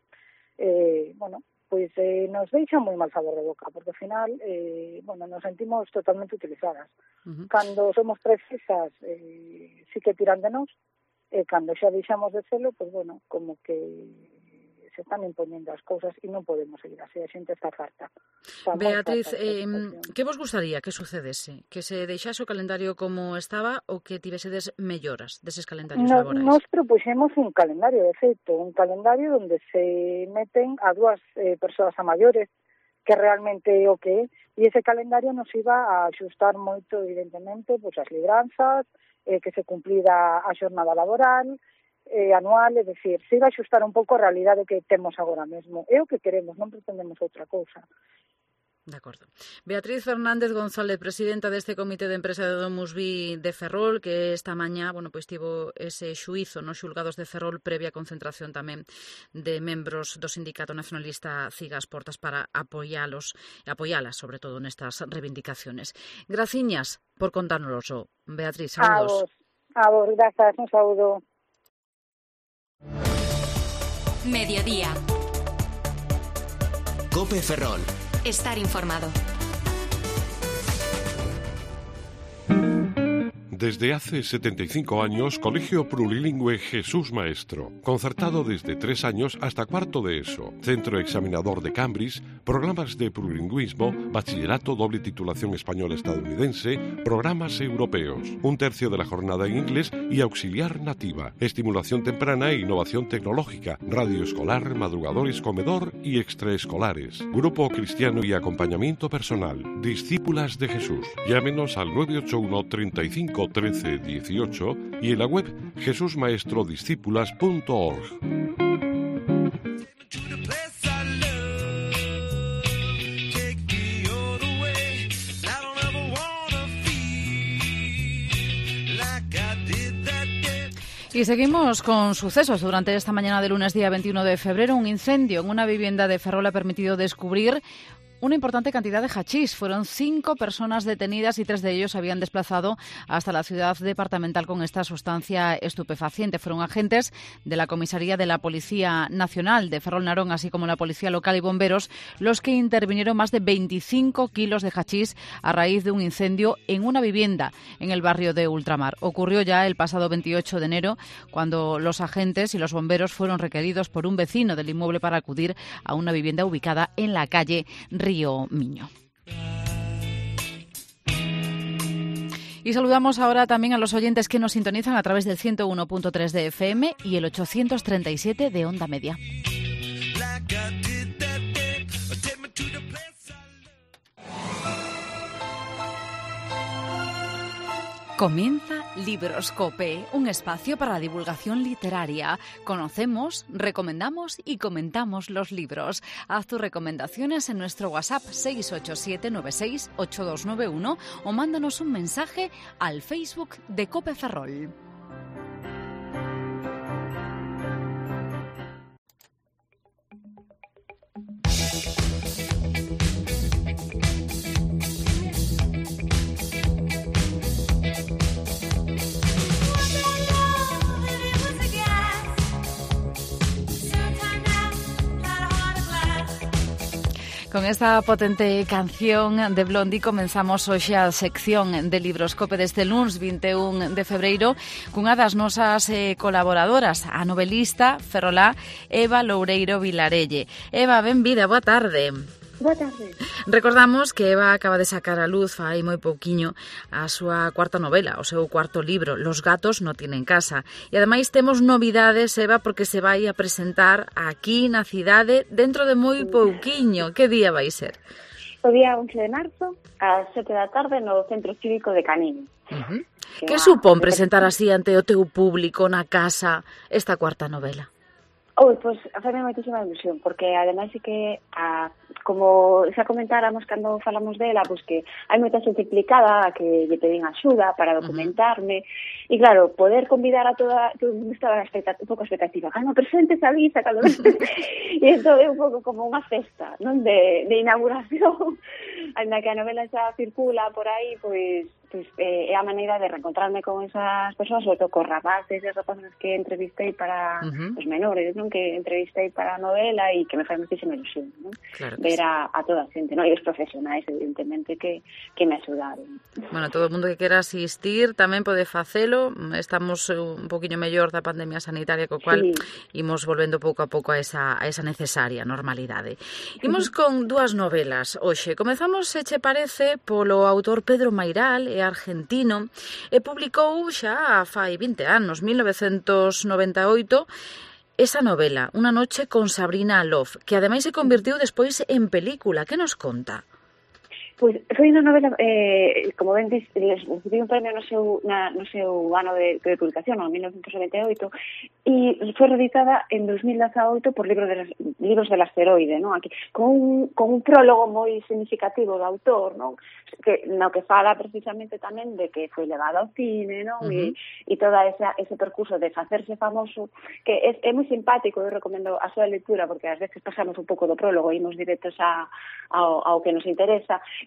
eh, bueno, pois eh, nos deixa moi mal sabor de boca, porque ao final, eh, bueno, nos sentimos totalmente utilizadas. Uh-huh. Cando somos precisas, eh, sí que tiran de nós, e cando xa deixamos de celo, pois bueno, como que se están imponiendo as cousas e non podemos seguir así, a xente está farta. Está Beatriz, farta eh, que vos gustaría que sucedese? Que se deixase o calendario como estaba ou que tivesedes melloras deses calendarios no, laborais? Nos propuxemos un calendario, de feito, un calendario onde se meten a dúas eh, persoas a maiores, que realmente é o que é, e ese calendario nos iba a axustar moito, evidentemente, pois as libranzas, eh, que se cumplida a xornada laboral, Eh, anual, é dicir, se iba a xustar un pouco a realidade que temos agora mesmo. É o que queremos, non pretendemos outra cousa. De acordo. Beatriz Fernández González, presidenta deste Comité de Empresa de DomusVi de Ferrol, que esta mañá, bueno, pois tivo ese xuízo nos xulgados de Ferrol previa concentración tamén de membros do Sindicato Nacionalista Cigas Portas para apoialos e apoialas, sobre todo nestas reivindicaciones. Graciñas por contárnoslo, Beatriz, saúdos. A vos, a vos, grazas, un saúdo. Mediodía. Cope Ferrol. Estar informado. Desde hace setenta y cinco años, Colegio Plurilingüe Jesús Maestro, concertado desde tres años hasta cuarto de ESO, Centro Examinador de Cambridge, programas de plurilingüismo, bachillerato, doble titulación española-estadounidense, programas europeos, un tercio de la jornada en inglés y auxiliar nativa, estimulación temprana e innovación tecnológica, radio escolar, madrugadores, comedor y extraescolares, grupo cristiano y acompañamiento personal, discípulas de Jesús. Llámenos al nueve ocho uno, treinta y cinco, trece, dieciocho y en la web jesús maestro discípulas punto org. Y seguimos con sucesos. Durante esta mañana de lunes, día veintiuno de febrero, un incendio en una vivienda de Ferrol ha permitido descubrir una importante cantidad de hachís. Fueron cinco personas detenidas y tres de ellos se habían desplazado hasta la ciudad departamental con esta sustancia estupefaciente. Fueron agentes de la comisaría de la Policía Nacional de Ferrol Narón, así como la Policía Local y bomberos, los que intervinieron más de veinticinco kilos de hachís a raíz de un incendio en una vivienda en el barrio de Ultramar. Ocurrió ya el pasado veintiocho de enero, cuando los agentes y los bomberos fueron requeridos por un vecino del inmueble para acudir a una vivienda ubicada en la calle Río Miño. Y saludamos ahora también a los oyentes que nos sintonizan a través del ciento uno punto tres de F M y el ochocientos treinta y siete de Onda Media. Comienza Libroscope, un espacio para la divulgación literaria. Conocemos, recomendamos y comentamos los libros. Haz tus recomendaciones en nuestro WhatsApp seis ocho siete nueve seis ocho dos nueve uno o mándanos un mensaje al Facebook de Cope Ferrol. Con esta potente canción de Blondie comenzamos hoxe a sección de Libroscope deste luns vinte e un de febreiro cunha das nosas eh, colaboradoras, a novelista ferrolá Eva Loureiro Vilarelle. Eva, benvida, boa tarde. Boa tarde. Recordamos que Eva acaba de sacar a luz fai moi pouquiño a súa cuarta novela, o seu cuarto libro, Los gatos no tienen casa. E ademais temos novidades, Eva, porque se vai a presentar aquí na cidade dentro de moi pouquiño. Que día vai ser? O día once de marzo, ás sete da tarde, no Centro Cívico de Caniño. Uh-huh. Que, que supón presentar así ante o teu público na casa esta cuarta novela? Oi, pois, fai moitísima ilusión, porque ademais é que, a, como xa comentáramos cando falamos dela, pois que hai moita xente implicada que lle pedín axuda para documentarme, uh-huh. E claro, poder convidar a toda, todo o mundo estaba un pouco expectativa, cando presentes avisa, cando e isto é un pouco como unha festa, non, de, de inauguración, ainda que a novela xa circula por aí, pois pois eh, é a maneira de reencontrarme con esas persoas, sobre todo con rapaces e rapaces que entrevistei para uh-huh. os menores, non, que entrevistei para a novela e que me fai moitísima ilusión, non? Claro ver a, a toda a xente, non? E os profesionais, evidentemente, que, que me axudaron. Bueno, todo o mundo que quera asistir tamén pode facelo. Estamos un poquinho mellor da pandemia sanitaria, co cual sí. Imos volvendo pouco a pouco a esa, a esa necesaria normalidade. Imos uh-huh. con dúas novelas hoxe. Comezamos, se che parece, polo autor Pedro Mairal, e argentino, e publicou xa fai vinte anos, mil novecentos noventa e oito, esa novela, Una noche con Sabrina Love, que ademais se convertiu despois en película. Que nos conta? Pois foi unha novela, eh, como ben dis, recibiu un premio no seu, na, no seu ano de, de publicación, no mil novecentos noventa e oito, e foi reeditada en dos mil dezaoito por Libros, de, Libros del Asteroide, non? Aquí, con, un, con un prólogo moi significativo do autor, non? Que, no que fala precisamente tamén de que foi levado ao cine, non? Uh-huh. E, e toda esa, ese percurso de facerse famoso, que é, é moi simpático, eu recomendo a súa lectura, porque ás veces pasamos un pouco do prólogo e imos directos a, ao, ao que nos interesa,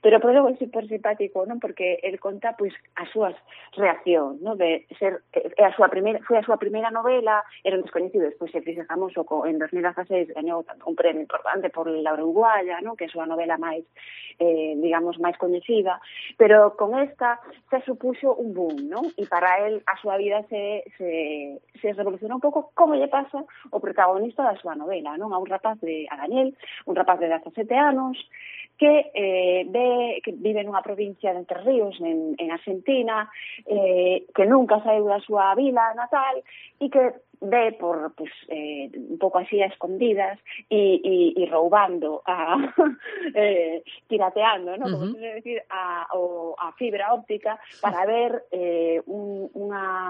pero por logo é super simpático, non? Porque el conta pois as súas reaccións, non? De ser é a súa primeira, foi a súa primeira novela, era un descoñecido, despois se fixe famoso co, en dos mil dieciséis gañou un premio importante por La Uruguaya, non? Que é a súa novela máis eh, digamos, máis coñecida, pero con esta se supuxo un boom, non? E para el a súa vida se, se, se revolucionou un pouco, como lle pasa o protagonista da súa novela, non? A un rapaz de, a Daniel, un rapaz de dezasete anos, que eh, ve, que vive nunha provincia de Entre Ríos, en, en Argentina, eh, que nunca saiu da súa vila natal, e que ve por, pues, eh, un pouco así a escondidas e, e, e roubando, a, eh, pirateando, ¿no? Como uh-huh. se debe decir, a, o, a fibra óptica para ver eh, un, unha...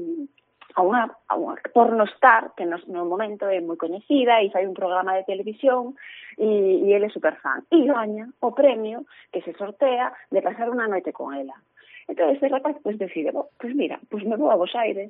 a unha, a unha pornostar que no, no momento é moi coñecida e fai un programa de televisión e, e ele é superfan. E gaña o premio que se sortea de pasar unha noite con ela. Entón, este rapaz, pues, decide, oh, pues mira, pues me vou a Buenos Aires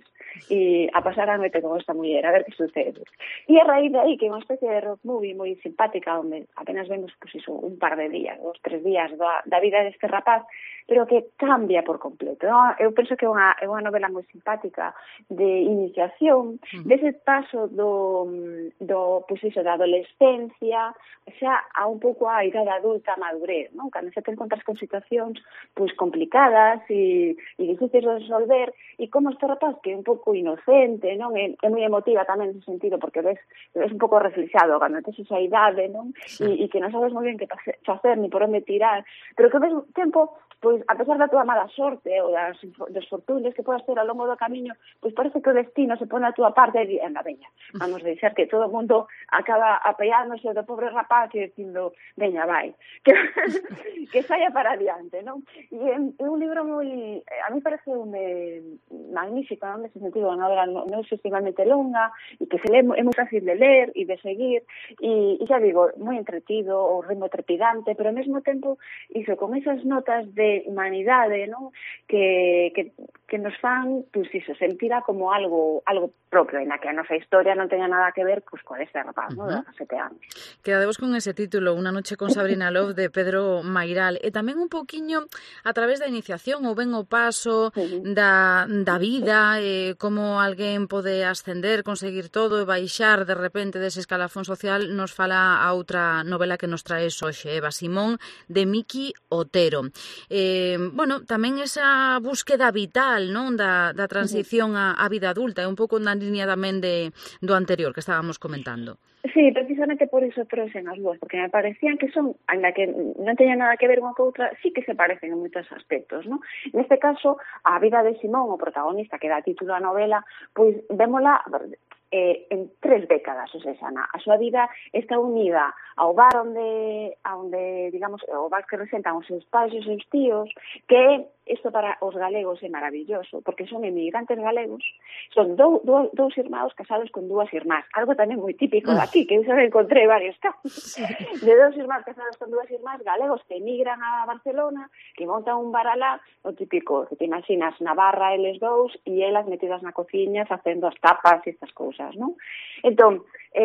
e a pasar a noite con esta muller, a ver que sucede. E a raíz de aí, que é unha especie de rock movie moi simpática, onde apenas vemos, pues iso, un par de días, dos, tres días da, da vida deste rapaz, pero que cambia por completo, non? Eu penso que é unha, é unha novela moi simpática de iniciación, uh-huh. dese paso do, do, pues iso, da adolescencia, xa a un pouco a idade adulta, a madurez, non? Cando se te encontras con situacións, pues, complicadas, e, e difíciles de resolver, e como este rapaz que é un pouco inocente, non? É, é moi emotiva tamén nese sentido, porque ves, ves un pouco reflexado cando tes esa idade, non? Sí. E, e que non sabes moi ben que facer ni por onde tirar, pero que ao mesmo tempo, pois, a pesar da túa mala sorte ou das desfortunes que podas ter ao longo do camiño, pois parece que o destino se pone a túa parte e anda, veña, vamos a deixar que todo o mundo acaba apeándose do pobre rapaz e dicindo, veña, vai, que, que saia para adiante, non? E é, é un libro moi, a mí parece un magnífico, non? Nese sentido, a novela non é excesivamente longa e que se lee, é moi fácil de ler e de seguir e, e xa digo, moi entretido, o ritmo trepidante, pero ao mesmo tempo, iso, con esas notas de humanidade, non? Que, que, que nos fan, pues iso, sentira como algo algo propio, en la que a nosa historia non teña nada que ver pues, con ese rapaz, uh-huh. non? De sete anos. Quedademos con ese título, Una noche con Sabrina Love, de Pedro Mairal, e tamén un poquiño a través da iniciación, ou ben o paso uh-huh. da, da vida, eh, como alguén pode ascender, conseguir todo e baixar de repente dese escalafón social, nos fala a outra novela que nos trae hoxe, Eva Simón, de Miki Otero. Eh, bueno, tamén esa búsqueda vital, non, da, da transición a, a vida adulta, é un pouco na línea tamén de, do anterior que estábamos comentando. Sí, precisamente por iso trouxen as dúas, porque me parecían que son, ainda que non teñan nada que ver unha con outra, sí que se parecen en moitos aspectos, non? Neste caso, a vida de Simón, o protagonista que dá título á novela, pois vémola eh, en tres décadas, o sea, Ana, a súa vida está unida ao bar onde, onde digamos, o bar que resentan os seus pais e os seus tíos, que isto para os galegos é maravilloso, porque son emigrantes galegos, son dou, dou, dous irmãos casados con dúas irmás, algo tamén moi típico daqui, que eu xa encontrei varios casos, de dous irmãos casados con dúas irmás galegos que emigran a Barcelona, que montan un bar alá, o típico, que te imaginas, na barra eles dous, e elas metidas na cociña facendo as tapas e estas cousas, non? Entón,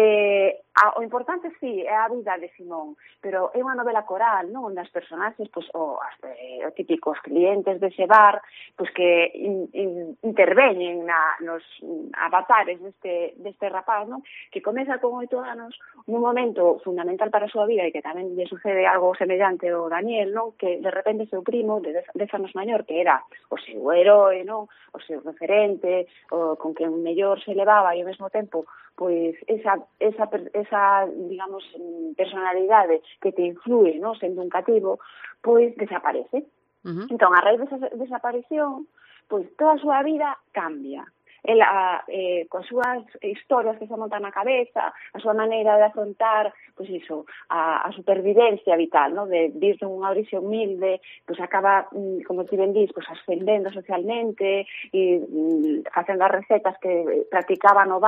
eh, a, o importante, sí, é a vida de Simón, pero é unha novela coral, non? Onde as personaxes, pois, o, as, eh, o típicos clientes dese bar, pois que in, in, interveñen na, nos avatares deste, deste rapaz, non? Que comeza con oito anos, nun momento fundamental para a súa vida e que tamén lle sucede algo semellante ao Daniel, non? Que de repente seu primo, de dez anos maior, que era o seu heroe, non? O seu referente, o con que mellor se levaba e ao mesmo tempo, pois, esa, esa, esa, digamos, personalidade que te influe, non? Sendo un cativo, pois desaparece. Uh-huh. Entón, a raíz desa desaparición, pois toda a súa vida cambia. Ela, eh, coas súas historias que se montan na cabeza, a súa maneira de afrontar, pois iso, a, a supervivencia vital, no? De vir dunha orixe humilde, pois acaba, como ti ben dis, pois ascendendo socialmente e mm, facendo as recetas que practicaba no bar,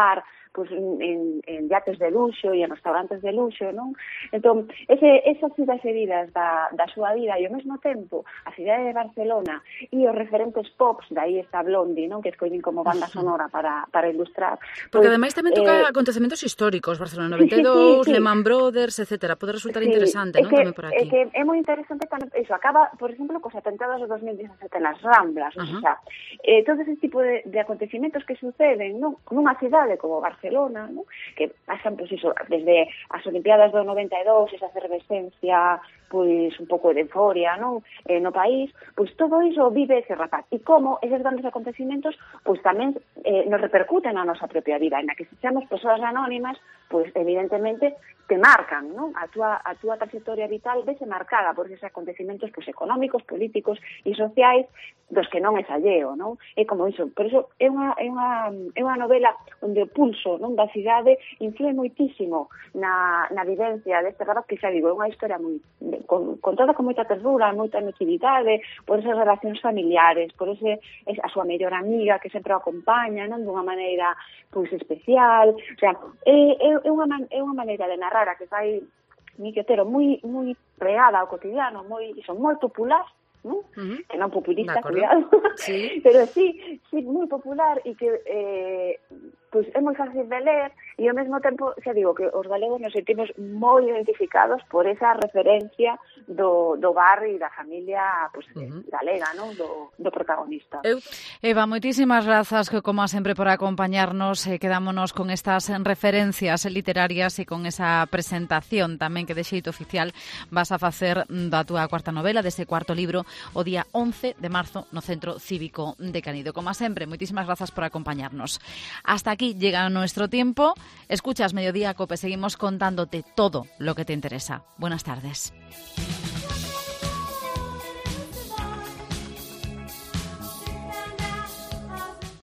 pues, en, en yates de luxo e en restaurantes de luxo, non? Entón, ese, esas idas e vidas da, da súa vida e ao mesmo tempo a cidade de Barcelona e os referentes pops, dai está Blondie, non? Que escollen como banda sonora para, para ilustrar. Porque pues, ademais tamén toca eh, acontecementos históricos, Barcelona noventa e dous, sí, sí, sí. Lehman Brothers, etcétera. Pode resultar sí, interesante, non? Que, Tamén por aquí. É que é moi interesante tamén, iso, acaba, por exemplo, cos atentados de dos mil dezasete nas Ramblas, uh -huh. O sea, eh, todo ese tipo de, de acontecimientos que suceden, non? Nunha cidade como Barcelona, non? Que pasan, pois, iso, desde as Olimpiadas do noventa e dous, esa efervescencia, pois, un pouco de euforia, non? Eh, no país, pois todo iso vive ese rapaz. E como eses grandes acontecimentos, pois tamén eh, nos repercuten na nosa propia vida, en a que se seamos persoas anónimas, pois, evidentemente, te marcan, non? A túa, a túa trayectoria vital vese marcada por eses acontecimentos, pois, económicos, políticos e sociais dos que non é alleo, non? É como iso. Por iso é unha, é unha, é unha novela onde o pulso, non, da cidade influe moitísimo na, na vivencia deste rapaz, que xa digo, é unha historia moi, con, contada con moita ternura, moita emotividade, por esas relacións familiares, por ese, a súa mellor amiga que sempre o acompaña, non, dunha maneira, pois, especial. O sea, é, é, unha, man, é unha maneira de narrar a que fai Miki Otero moi, moi pregada ao cotidiano, moi, son moi popular, ¿no? Uh-huh. Que non populista, cuidado, sí. Pero sí, sí, moi popular e que eh, pues é moi fácil de ler e ao mesmo tempo, xa digo, que os galegos nos sentimos moi identificados por esa referencia do, do bar e da familia pues, uh-huh. galega, ¿no? do, do protagonista. Eu... Eva, moitísimas grazas, que como sempre, por acompañarnos. Eh, quedámonos con estas referencias literarias e con esa presentación tamén que de xeito oficial vas a facer da túa cuarta novela, dese cuarto libro, o día once de marzo no Centro Cívico de Canido. Como sempre, moitísimas grazas por acompañarnos. Hasta aquí llega nuestro tiempo. Escuchas Mediodía Cope, seguimos contándote todo lo que te interesa. Buenas tardes.